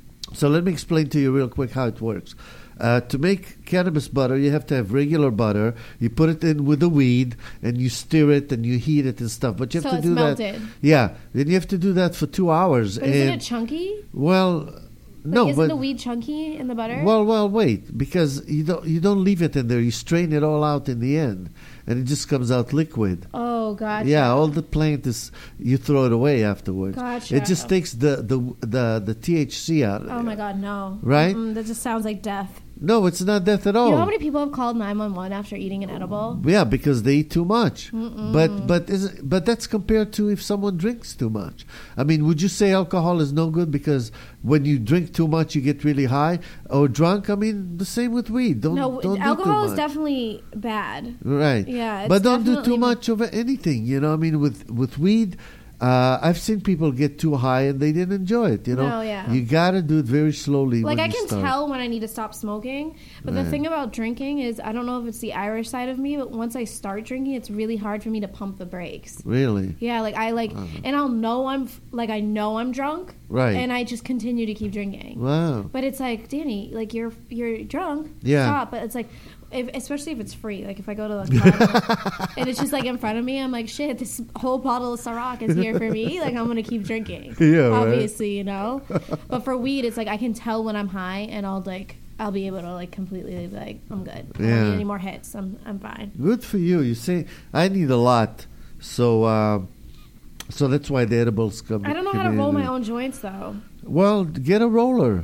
So let me explain to you real quick how it works. Uh, to make cannabis butter, you have to have regular butter. You put it in with the weed, and you stir it, and you heat it and stuff. But you have So to it's do melted. that. Yeah, then you have to do that for two hours. But and isn't it chunky? well, Like, no, isn't but the weed chunky in the butter? well, well, wait, because you don't you don't leave it in there. You strain it all out in the end, and it just comes out liquid. oh, gotcha. Yeah, all the plant is you throw it away afterwards. Gotcha. It just takes the the the, the T H C out. Of Oh it. my God, no. Right? Mm, that just sounds like death. No, it's not death at all. You know how many people have called nine one one after eating an edible? Yeah, because they eat too much. But but is it, but that's compared to if someone drinks too much. I mean, would you say alcohol is no good because when you drink too much you get really high or drunk? I mean, the same with weed. Don't No, don't do alcohol too is much. definitely bad. Right. Yeah, it's but don't do definitely- too much of anything. You know, I mean, with with weed. Uh, I've seen people get too high and they didn't enjoy it. You know, No, yeah. you gotta do it very slowly. Like when I you can start. tell when I need to stop smoking, but the Right. thing about drinking is I don't know if it's the Irish side of me, but once I start drinking, it's really hard for me to pump the brakes. Really, Yeah, like I like, and I'll know I'm f- like I know I'm drunk, Right. And I just continue to keep drinking. wow. But it's like, Danny, like you're you're drunk. Yeah. Stop. But it's like, if, especially if it's free. Like if I go to the club and it's just like in front of me, I'm like, shit, this whole bottle of Ciroc is here for me. Like I'm gonna keep drinking. Yeah, right. Obviously, you know. But for weed, it's like I can tell when I'm high, and I'll like I'll be able to like completely be like I'm good. I don't Yeah. need any more hits. I'm I'm fine. Good for you. You say I need a lot, so uh, so that's why the edibles come. I don't know come how to in roll my and- own joints though. Well, get a roller.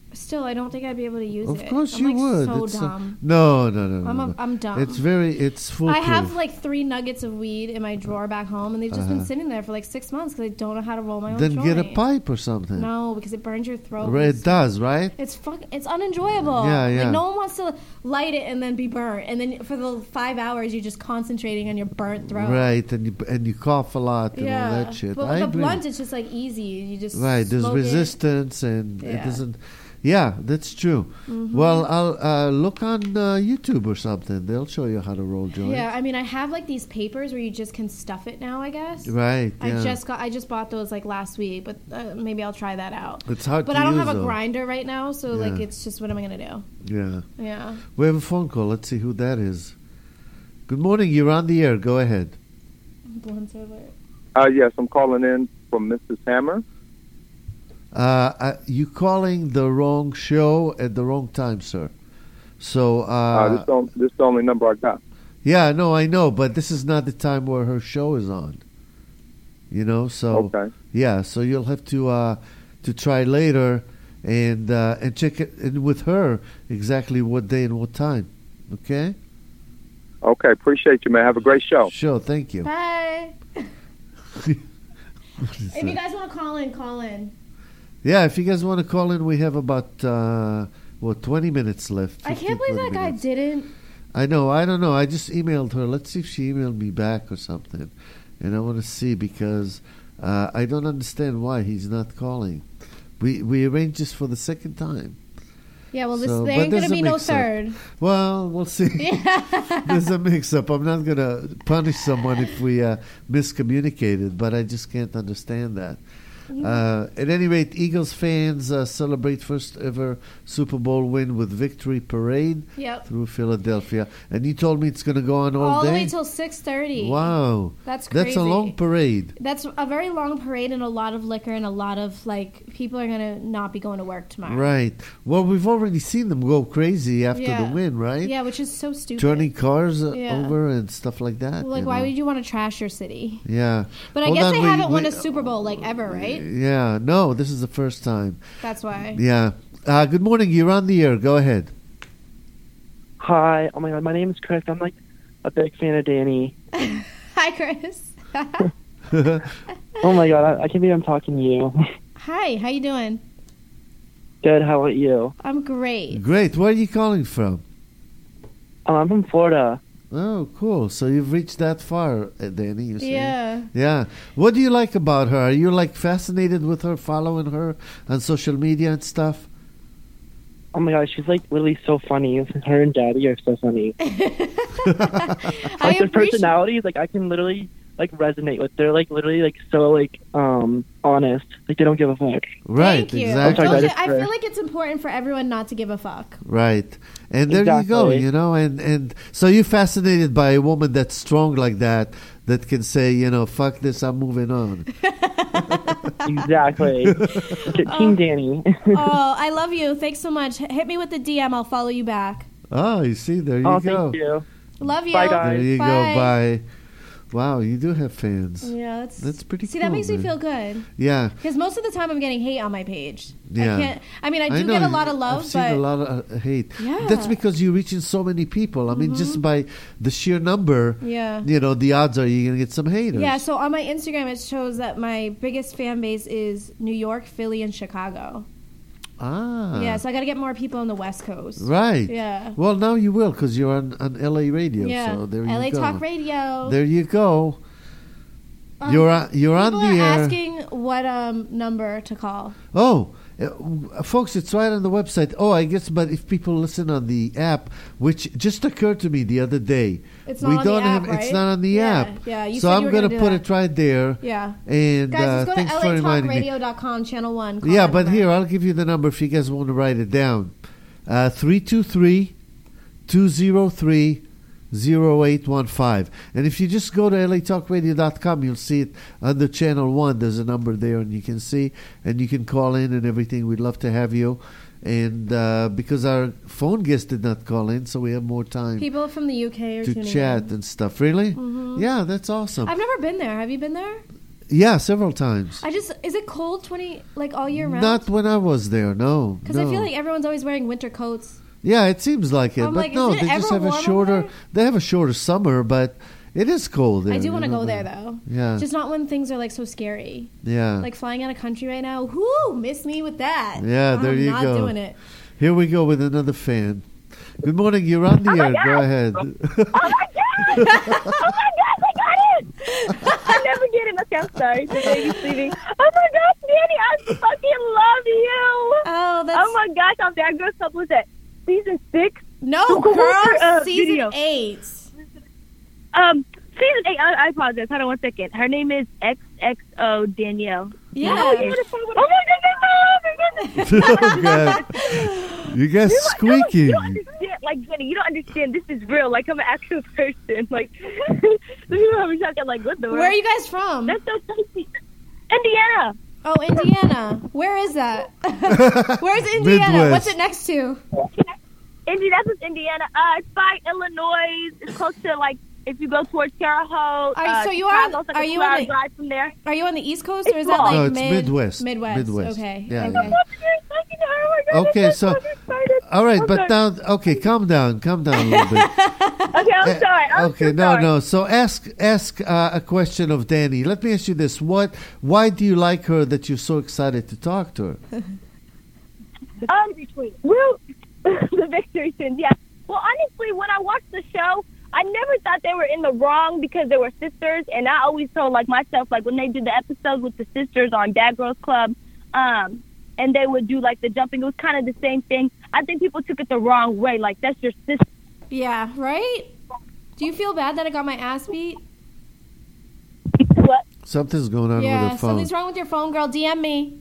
Still, I don't think I'd be able to use Of it. course I'm you like would. so It's, uh, dumb. no, no, no, no. I'm a- no. I'm dumb. It's very, it's foolproof. I have like three nuggets of weed in my drawer back home, and they've just been Uh-huh. sitting there for like six months because I don't know how to roll my own Then joint. get a pipe or something. No, because it burns your throat. Right, it does, right? It's fuck. It's unenjoyable. Yeah, yeah. Like no one wants to light it and then be burnt, and then for the five hours you're just concentrating on your burnt throat. Right, and you and you cough a lot and Yeah. all that shit. But I with the agree. blunt, it's just like easy. You just Right, there's smoke it. resistance, and it Yeah. doesn't. Yeah, that's true. Mhm. Well, I'll uh, look on uh, YouTube or something. They'll show you how to roll joints. Yeah, I mean, I have like these papers where you just can stuff it now. I guess. Right. I yeah. just got. I just bought those like last week, but uh, maybe I'll try that out. It's hard But to I don't use, have a though. grinder right now, so like Yeah. it's just what am I gonna do? Yeah. Yeah. We have a phone call. Let's see who that is. Good morning. You're on the air. Go ahead. Blunt over. Uh, yes, I'm calling in from Missus Hammer. Uh, uh, you calling the wrong show at the wrong time, sir. So, Uh, uh, this, the, on- this the only number I got. yeah, no, I know, but this is not the time where her show is on. You know, so Okay. yeah, so you'll have to uh, to try later and uh, and check it and with her exactly what day and what time. Okay. Okay, appreciate you, man. Have a great show. Sure. Thank you. Bye. What is If that? you guys want to call in, call in. Yeah, if you guys want to call in, we have about uh, what twenty minutes left. I fifteen, can't believe twenty that guy minutes. didn't. I know. I don't know. I just emailed her. Let's see if she emailed me back or something. And I want to see because uh, I don't understand why he's not calling. We we arranged this for the second time. Yeah, well, this So, there but ain't gonna there's a be no mix-up. third. Well, we'll see. There's a mix-up. I'm not going to punish someone if we uh, miscommunicated, but I just can't understand that. Uh, at any rate, Eagles fans uh, celebrate first ever Super Bowl win with victory parade Yep. through Philadelphia. And you told me it's going to go on all, All the day? way till six thirty. Wow. That's crazy. That's a long parade. That's a very long parade and a lot of liquor and a lot of like people are gonna not be going to work tomorrow. Right. Well, we've already seen them go crazy after Yeah. the win, right? Yeah, which is so stupid. Turning cars uh, Yeah. over and stuff like that. Like, you why know. would you want to trash your city? Yeah. But I Hold guess on, they we- haven't won we- a Super Bowl like ever, right? Yeah. No, this is the first time. That's why. Yeah. Uh, good morning. You're on the air. Go ahead. Hi. Oh my God, my name is Chris. I'm like a big fan of Danny. Hi, Chris. Oh my God, I, I can't believe I'm talking to you. Hi, how you doing? Good. How about you? I'm great. Great. Where are you calling from? Um, I'm from Florida. Oh, cool. So you've reached that far, uh, Danny. You see? Yeah. Yeah. What do you like about her? Are you like fascinated with her, following her on social media and stuff? Oh my God, she's like literally so funny. Her and Daddy are so funny. I Like their appreciate. personalities, like I can literally like resonate with. They're like literally like so like um honest. Like they don't give a fuck. Right. Thank you. Exactly. sorry, Those that are- is I fair. feel like it's important for everyone not to give a fuck. Right. And there you go, Exactly. you know, and, and so you're fascinated by a woman that's strong like that, that can say, you know, fuck this, I'm moving on. Exactly. Okay, Team Danny. Oh, I love you. Thanks so much. H- Hit me with the D M. I'll follow you back. Oh, you see, there you oh, go. thank you. Love you. Bye, guys. There you Bye. go. Bye. Wow, you do have fans. Yeah, that's That's pretty See, cool, that makes me man. feel good Yeah. because most of the time I'm getting hate on my page. Yeah. I can't. I mean, I do know, get a lot of love, I've seen but a lot of uh, hate. Yeah. Mm-hmm. That's because you're reaching so many people. I mean, just by the sheer number, yeah. you know, the odds are you're going to get some haters. Yeah, so on my Instagram, it shows that my biggest fan base is New York, Philly, and Chicago. Ah. Yeah, so I got to get more people on the West Coast. Right. Yeah. Well, now you will because you're on, on L A radio. Yeah. So there L A you go. Talk Radio. There you go. Um, you're on, you're on People the are air. asking what um number to call. Oh, uh, folks, it's right on the website. Oh, I guess, but if people listen on the app, which just occurred to me the other day, It's not we on don't the app, have. right? It's not on the Yeah, app. yeah, you so said I'm you were gonna gonna do put that. it right there. Yeah. And Guys, uh, let's go thanks to for L A Talk reminding me. Radio dot com, channel one. Call Yeah, that but number. here I'll give you the number if you guys want to write it down. Uh, three two three, two zero three, zero eight one five. And if you just go to L A Talk Radio dot com, you'll see it under channel one. There's a number there, and you can see, and you can call in and everything. We'd love to have you. And uh, because our phone guest did not call in, so we have more time People from the U K are to tuning chat in. and stuff. Really? Mhm. Yeah, that's awesome. I've never been there. Have you been there? Yeah, several times. I just is it cold twenty like all year round? Not when I was there, no. Because no. I feel like everyone's always wearing winter coats. Yeah, it seems like it, I'm but like, is no, it they just ever have a warm shorter. over there? They have a shorter summer, but it is cold there. I do you want to know, go there but- though. Yeah. Just not when things are like so scary. Yeah. Like flying out of country right now. Whoo, miss me with that. Yeah, there I'm you not go. doing it. Here we go with another fan. Good morning, you're on the air. Go ahead. Oh my god! Oh my god, I got it! I never get it. Okay, I'm sorry. The baby's sleeping. Oh my gosh, Danny, I fucking love you! Oh, that's Oh my gosh, I'm Bad Girls Club. Was that season six? no, Who- who was girl. her, uh, season video? eight. Um, season eight. I, I apologize. Hold on one second. Her name is X X O Danielle. Yeah. Oh, yeah. Oh my goodness! Oh my goodness! God. You guys You squeaky. don't understand, like Jenny, you don't understand. This is real. Like I'm an actual person. Like the people are talking like, what the world? Where are you guys from? That's so crazy. Indiana. Oh, Indiana. Where is that? Where's Indiana? Midwest. What's it next to? Indy, that's what's Indiana. Uh, it's by Illinois. It's close to like if you go towards Terre Haute. Are- uh, so you are- Chicago's like are a you two-hour in the- drive from there? Are you on the East Coast or It's is that small. like No, it's mid- Midwest. Midwest. Midwest. Okay. Yeah, okay. yeah. Oh my God, Okay, I'm so excited. all right, I'm but sorry. now, okay, calm down, calm down a little bit. Okay, I'm sorry. I'm okay, so no, sorry. no. So ask ask uh, a question of Danny. Let me ask you this: What? Why do you like her that you're so excited to talk to her? Um, well, the victory twins, yeah. Well, honestly, when I watched the show, I never thought they were in the wrong because they were sisters, and I always told like myself, like when they did the episodes with the sisters on Bad Girls Club, um, and they would do like the jumping, it was kind of the same thing. I think people took it the wrong way, like that's your sister. Yeah, right? Do you feel bad that I got my ass beat? What? Something's going on Yeah, with her phone. something's wrong with your phone, girl. D M me.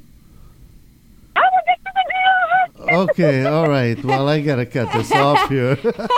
I was just Okay, all right. Well, I gotta cut this off here.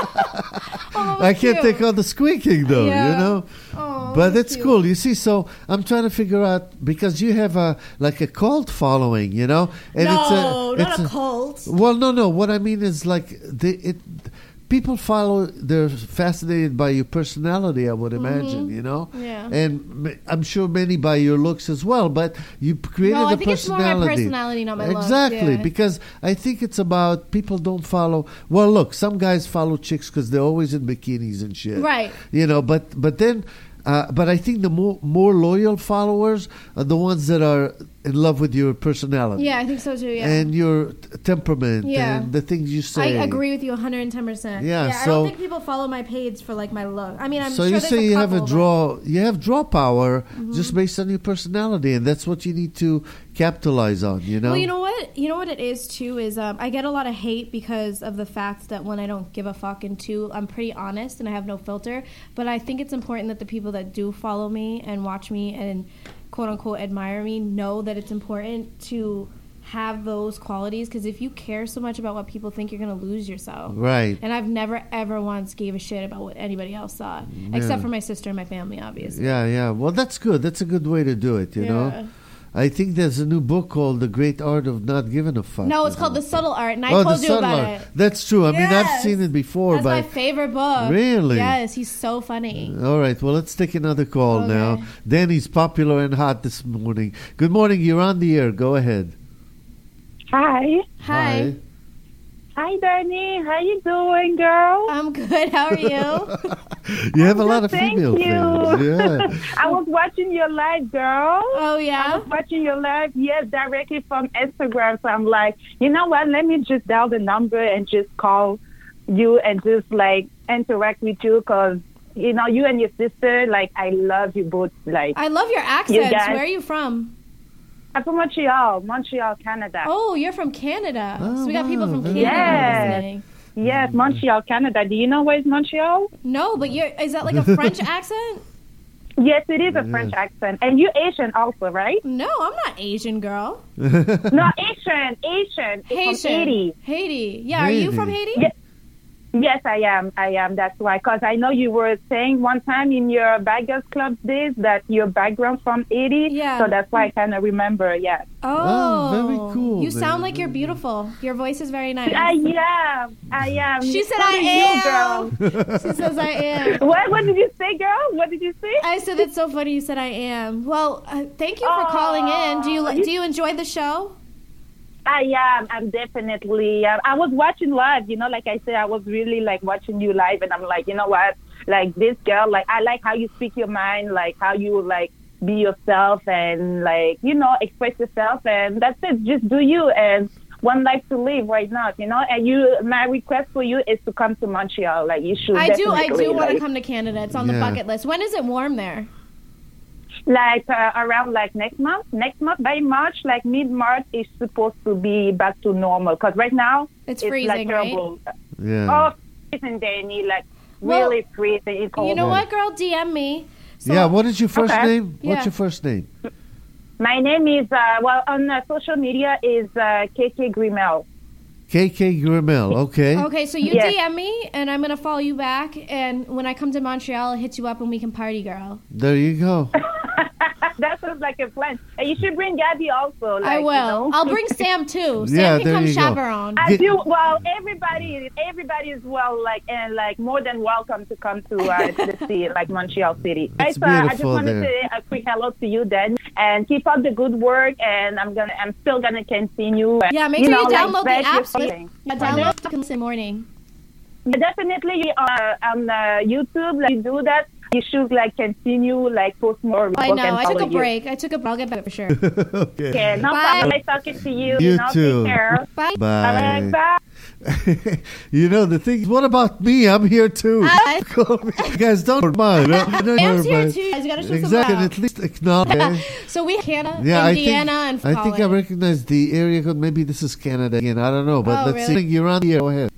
Oh, I can't cute. take all the squeaking though, Yeah. you know. Oh, But that's it's cute. cool. You see, so I'm trying to figure out because you have a like a cult following, you know, and no, it's a not it's a cult. Well, no, no. What I mean is like the it. People follow. They're fascinated by your personality. I would imagine, you know. Mm-hmm. Yeah. And m- I'm sure many by your looks as well. But you p- created No, I a think it's more my personality. personality, not my looks, Exactly, yeah. because I think it's about people don't follow. Well, look, some guys follow chicks because they're always in bikinis and shit. Right. You know, but but then. Uh, but I think the more more loyal followers are the ones that are in love with your personality. Yeah, I think so too. Yeah. And your t- temperament Yeah. and the things you say. I agree with you one hundred ten percent. Yeah, I so- don't think people follow my page for like my look. I mean, I'm so sure you there's say a you have a couple, but- draw, you have draw power Mm-hmm. just based on your personality, and that's what you need to capitalize on. You know. Well, you know what? You know what it is too is um, I get a lot of hate because of the fact that when I don't give a fuck and two, I'm pretty honest and I have no filter. But I think it's important that the people that do follow me and watch me and quote unquote admire me know that it's important to have those qualities because if you care so much about what people think, you're gonna lose yourself. Right. And I've never ever once gave a shit about what anybody else thought, except for my sister and my family, obviously. Yeah, yeah. Well, that's good. That's a good way to do it. You Yeah. know. I think there's a new book called The Great Art of Not Giving a Fuck. No, it's isn't called it? The Subtle Art, and I oh, told the you Subtle about Art. it. That's true. I mean, I've Yes. seen it before, That's but my favorite book. Really? Yes, he's so funny. all right. Well, let's take another call Okay. now. Danny's popular and hot this morning. Good morning. You're on the air. Go ahead. Hi. Hi. Hi, Danny. How you doing, girl? I'm good. How are you? You have a lot of Thank female you. fans. Yeah. I was watching your live, girl. Oh, I yeah? was watching your live, yes, directly from Instagram. So I'm like, you know what? Let me just dial the number and just call you and just like interact with you because, you know, you and your sister, like, I love you both. Like, I love your accents. guys- Where are you from? I'm from Montreal, Montreal, Canada. Oh, you're from Canada. Oh, so we got people wow, from very Canada nice. listening. Yes, Montreal, Canada. Do you know where's Montreal? No, but you're is that like a French accent? Yes, it is a French accent. And you're Asian also, right? No, I'm not Asian, girl. No, Asian, Asian. It's from Haitian. Haiti. Haiti. Yeah, are you from Haiti. Haiti? Yeah. Yes, I am. I am. That's why. Because I know you were saying one time in your Bad Girls Club days that your background from Haiti. Yeah. So that's why I kind of remember. Yeah. Oh, Oh, very cool, You sound man. like you're beautiful. Your voice is very nice. I am. I am. She It's said funny, I you, am. girl. She says I am. What? What did you say, girl? What did you say? I said that's so funny. You said I am. Well, uh, thank you for calling in. Do you li- do you enjoy the show? I am. I'm definitely. Um, I was watching live. You know, like I said, I was really like watching you live, and I'm like, you know what? Like this girl, like I like how you speak your mind, like how you like be yourself, and like you know express yourself, and that's it. Just do you, and one life to live right now, you know. And you, my request for you is to come to Montreal. Like you should. I do. I definitely, do want to like, come to Canada. It's on the Yeah. bucket list. When is it warm there? Like uh, around like next month, next month by March, like mid March, is supposed to be back to normal. Because right now It's like freezing, right? terrible. Yeah. Oh, freezing, Danny, like Well, really freezing. It's You know cold. what, girl? D M me. So- yeah, what is your first Okay. name? What's Yeah. your first name? My name is uh, well on uh, social media is uh, K K Grimel. K K Grimel, okay. Okay, so you Yes. D M me, and I'm gonna follow you back. And when I come to Montreal, I'll hit you up and we can party, girl. There you go. That sounds like a plan. And you should bring Gabby also. Like, I will. You know? I'll bring Sam too. Sam Yeah, can there come you go. chaperone. I Get- do. Well, everybody, everybody is well, like and like more than welcome to come to uh, the city, like Montreal City. It's so I just beautiful want to there. say a quick hello to you, Dan, and keep up the good work. And I'm gonna, I'm still gonna continue. Yeah, make you sure know, you like, download spread the your app. so- feeling. Yeah, download it in the morning. Yeah, definitely uh, on uh, YouTube, like you do that. You should like continue, like post more. I work know. and I took follow a you. break. I took a break. I'll get back for sure. okay. Okay, no Bye. problem. Nice talking to you. You know, too. Take care. Bye. Bye. Bye. You know the thing. What about me? I'm here too. Hi. Call me. You guys don't mind. Huh? Don't Sam's here mind. too. You guys gotta show Exactly. some At least acknowledge. eh? So we have Canada, Yeah, I Indiana, think and I think I Colin. recognize the area code. Maybe this is Canada again. I don't know, but Oh, let's really? see. You're on the air. Go ahead.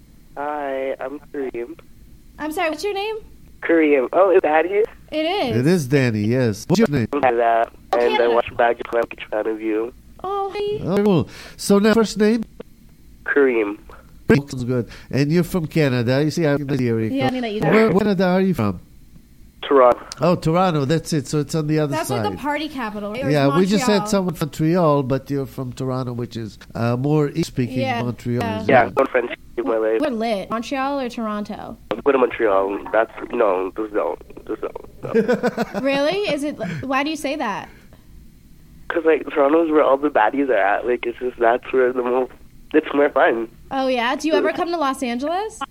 Hi, I'm Kareem. I'm sorry. What's your name? Kareem. Oh, is that you? It is. It is Danny. Yes. What's your name? I'm Canada, and I Canada. watch Bad Girls Club. I'm a big fan of you. Oh, hey. Oh, cool. So now, first name. Kareem. Sounds good. And you're from Canada. You see, I recognize the area Yeah, I code. knew that you Where, did. where Canada are you from? Toronto. Oh, Toronto. That's it. So it's on the other That's side. like the party capital. Right? Or Yeah, is we just Montreal? had someone from Montreal, but you're from Toronto, which is uh, more English-speaking Yeah, Montreal. yeah. Yeah, one friend in my life. We're lit. Montreal or Toronto? I'm going to Montreal. That's, no, just don't. Just don't. No. Really? Is it? Why do you say that? Because, like, Toronto's where all the baddies are at. Like, it's just, that's where the most, it's more fun. Oh yeah. Do you ever come to Los Angeles?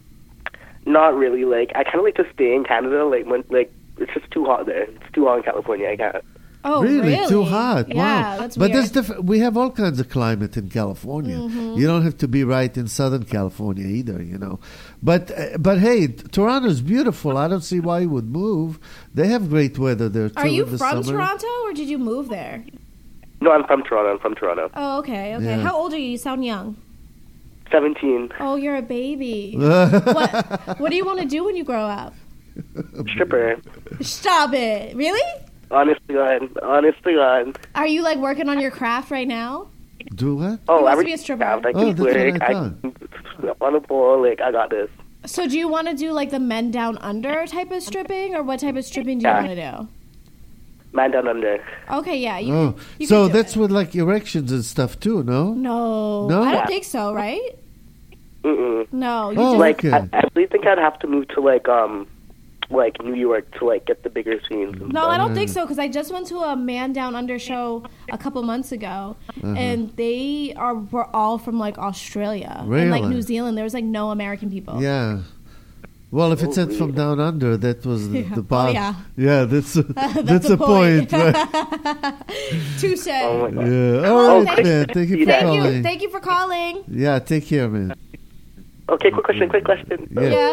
Not really. Like, I kind of like to stay in Canada. Like, when, like, it's just too hot there. It's too hot in California. I can't. Oh, really? really? Too hot. Yeah, wow. that's but weird. there's diff- we have all kinds of climate in California. Mm-hmm. You don't have to be right in Southern California either, you know. But uh, but hey, t- Toronto's beautiful. I don't see why you would move. They have great weather there too Are you in the from summer. Toronto or did you move there? No, I'm from Toronto. I'm from Toronto. Oh, okay, okay. Yeah. How old are you? You sound young. seventeen. Oh, you're a baby. what What do you want to do when you grow up? Stripper. Stop it. Really? Honestly, God. Honestly, God. Are you like working on your craft right now? Do what? Oh, He wants I to be a stripper. I Oh, can that's what work. I I thought. can on a pole. Like, I got this. So do you want to do like the men down under type of stripping, or what type of stripping do you Yeah. want to Man down under. do? Okay, yeah. You, Oh, you so can do that's it. with like erections and stuff too, no? No, No? I don't Yeah. think so. Right? Mm-mm. No, you Oh, just Like, okay. I, I really think I'd have to move to like um, like New York to like get the bigger scenes. And No, stuff. I don't think so because I just went to a Man Down Under show a couple months ago, Uh-huh. and they are were all from like Australia and like Really? New Zealand. There was like no American people. Yeah. Well, if it Oh, said from really? down under, that was the, Yeah. the Oh, part. yeah. Yeah, that's a, that's, a a point. point. right? Touche. Oh my God. Yeah. All Oh, right, thank- man. Thank you for Thank Thank you, calling. thank you for calling. Yeah, take care, man. Okay, quick question. Quick question. Yeah. Yeah,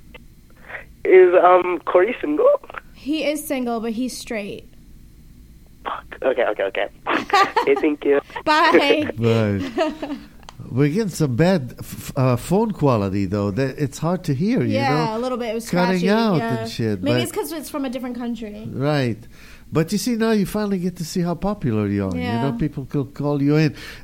Is um Corey single? he is single, but he's straight. Fuck. Okay. Okay. Okay. Okay. Thank you. Bye. Right. We're getting some bad f- uh, phone quality, though. That it's hard to hear, you yeah, know? a little bit. It was Cutting scratchy. out yeah. and shit, Maybe but- it's because it's from a different country. Right. But you see, now you finally get to see how popular you are. Yeah. You know, people could call you in. It,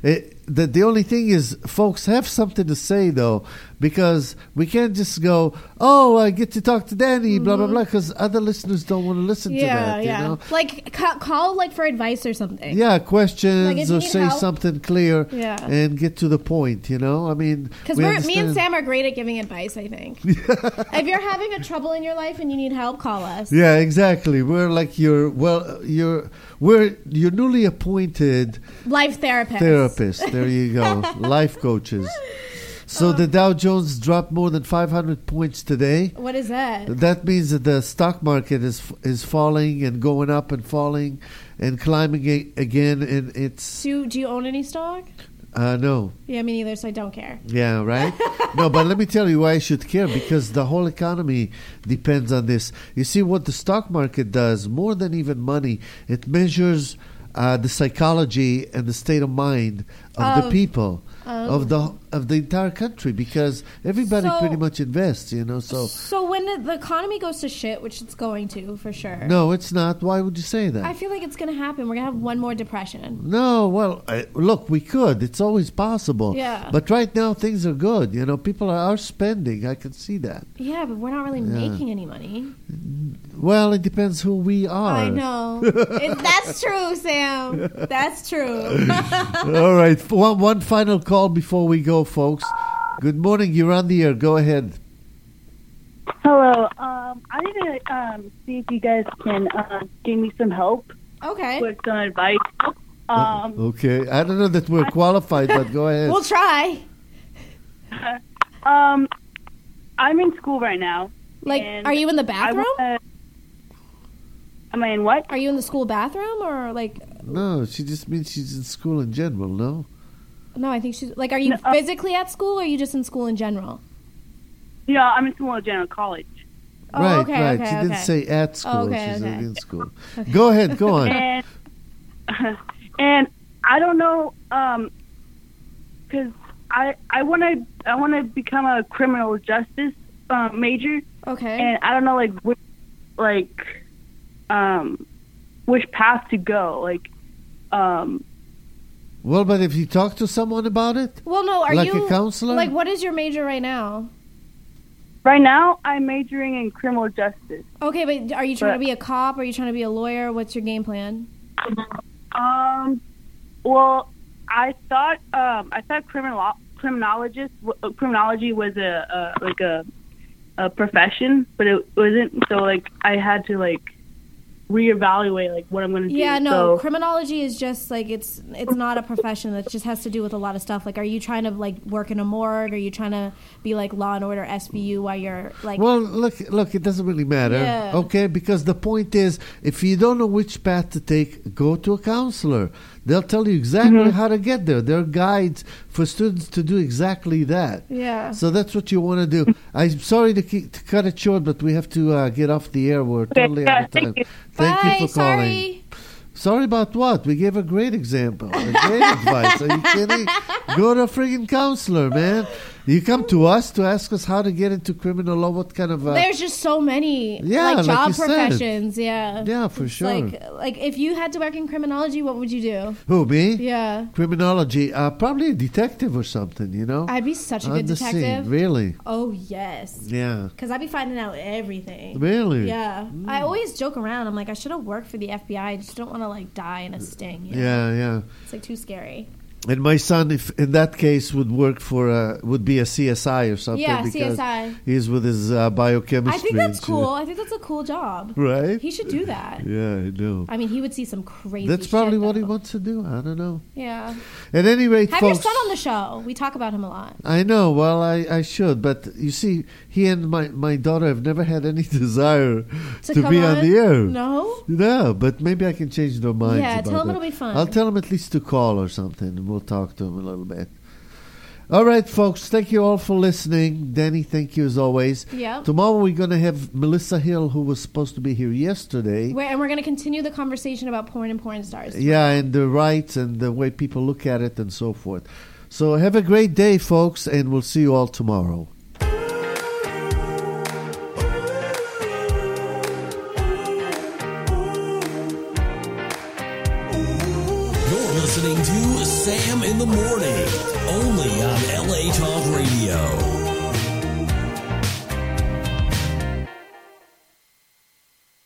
the the only thing is, folks have something to say though, because we can't just go, oh, I get to talk to Danny, mm-hmm. blah blah blah, because other listeners don't want to listen yeah, to that. Yeah, you know? Like ca- call like for advice or something. Yeah, questions like or say help. something clear. Yeah. and get to the point. You know, I mean, because we me understand. and Sam are great at giving advice. I think. If you're having a trouble in your life and you need help, call us. Yeah, exactly. We're like your well, you're we're your newly appointed life therapist. Therapist. There you go. Life coaches. So the Dow Jones dropped more than five hundred points today. What is that? That means that the stock market is is falling and going up and falling and climbing a- again. And it's. Do you, do you own any stock? Uh, no. Yeah, me neither. So I don't care. Yeah, right. No, but let me tell you why I should care, because the whole economy depends on this. You see, what the stock market does more than even money, it measures uh, the psychology and the state of mind of Oh. the people. Oh. Of the of the entire country, because everybody So- pretty much invests, you know. So So when the, the economy goes to shit, which it's going to for sure. no, it's not. Why would you say that? I feel like it's going to happen. We're going to have one more depression. No, well, I, look, we could. It's always possible. Yeah. But right now, things are good. You know, people are, are spending. I can see that. Yeah, but we're not really Yeah. making any money. Well, it depends who we are. I know. it, that's true, Sam. That's true. All right. One, one final call before we go, folks. Good morning. You're on the air. Go ahead. Hello. Um, I need to um, see if you guys can uh, give me some help Okay. with some advice. Um, Okay. I don't know that we're qualified, but go ahead. We'll try. um, I'm in school right now. Like, and are you in the I bathroom? wanna- Am I in what? Are you in the school bathroom or like? No, she just means she's in school in general, no? No, I think she's like. Are you No, uh, physically at school or are you just in school in general? Yeah, I'm in school at General College. Oh, right, okay, right. okay, she didn't okay. say at school. Okay, she said okay. in school. Go ahead. Go on. And and I don't know, um, because I I want to I want to become a criminal justice uh, major. Okay. And I don't know, like, which, like, um, which path to go. Like, um, Well, but if you talk to someone about it, Well, no. Are like you a counselor? Like, what is your major right now? right now, I'm majoring in criminal justice. Okay, but are you trying to But- be a cop? Are you trying to be a lawyer? What's your game plan? Um, well, I thought, um, I thought criminal criminologist, w- criminology was a, a like a, a profession, but it wasn't. So, like, I had to like reevaluate like what I'm going to do. Yeah, no. So, Criminology is just like it's it's not a profession. It just has to do with a lot of stuff. Like, are you trying to like work in a morgue? Are you trying to be like Law and Order S V U while you're like? Well, look, look, it doesn't really matter, Yeah. okay? Because the point is, if you don't know which path to take, go to a counselor. They'll tell you exactly Mm-hmm. how to get there. There are guides for students to do exactly that. Yeah. So that's what you want to do. I'm sorry to, keep, to cut it short, but we have to uh, get off the air. We're totally yeah, out of time. thank you. Thank Bye, you for calling. sorry. Sorry about what? We gave a great example, a great advice. Are you kidding? Go to a friggin' counselor, man. You come to us to ask us how to get into criminal law. What kind of uh, There's just so many Yeah, like like job you said. professions. Yeah. Yeah, for It's sure. Like like if you had to work in criminology, what would you do? who me? Yeah. Criminology, uh, probably a detective or something. You know, I'd be such a On good the scene, detective. really. Oh yes. Yeah, Because I'd be finding out everything. really. Yeah. Mm. I always joke around. I'm like, I should have worked for the F B I. I just don't want to like die in a sting. You know? Yeah, yeah. It's like too scary. And my son, if in that case, would work for uh, would be a C S I or something. Yeah, because C S I. He's with his uh, biochemistry. I think that's and shit. cool. I think that's a cool job. Right? He should do that. Yeah, I know. I mean, he would see some crazy. That's probably shit, what he though. wants to do. I don't know. Yeah. At any rate, Have folks. your son on the show. We talk about him a lot. I know. Well, I, I should, but you see, he and my, my daughter have never had any desire To to, come be on on? the air. No? No, but maybe I can change their minds. Yeah, about tell 'em that. it'll be fun. I'll tell them at least to call or something, and we'll talk to them a little bit. All right, folks. Thank you all for listening. Danny, thank you as always. Yeah. Tomorrow we're going to have Melissa Hill, who was supposed to be here yesterday. We're, and we're going to continue the conversation about porn and porn stars. Yeah, and the rights and the way people look at it and so forth. So have a great day, folks, and we'll see you all tomorrow. You're listening to Sam in the Morning, only on L A Talk Radio.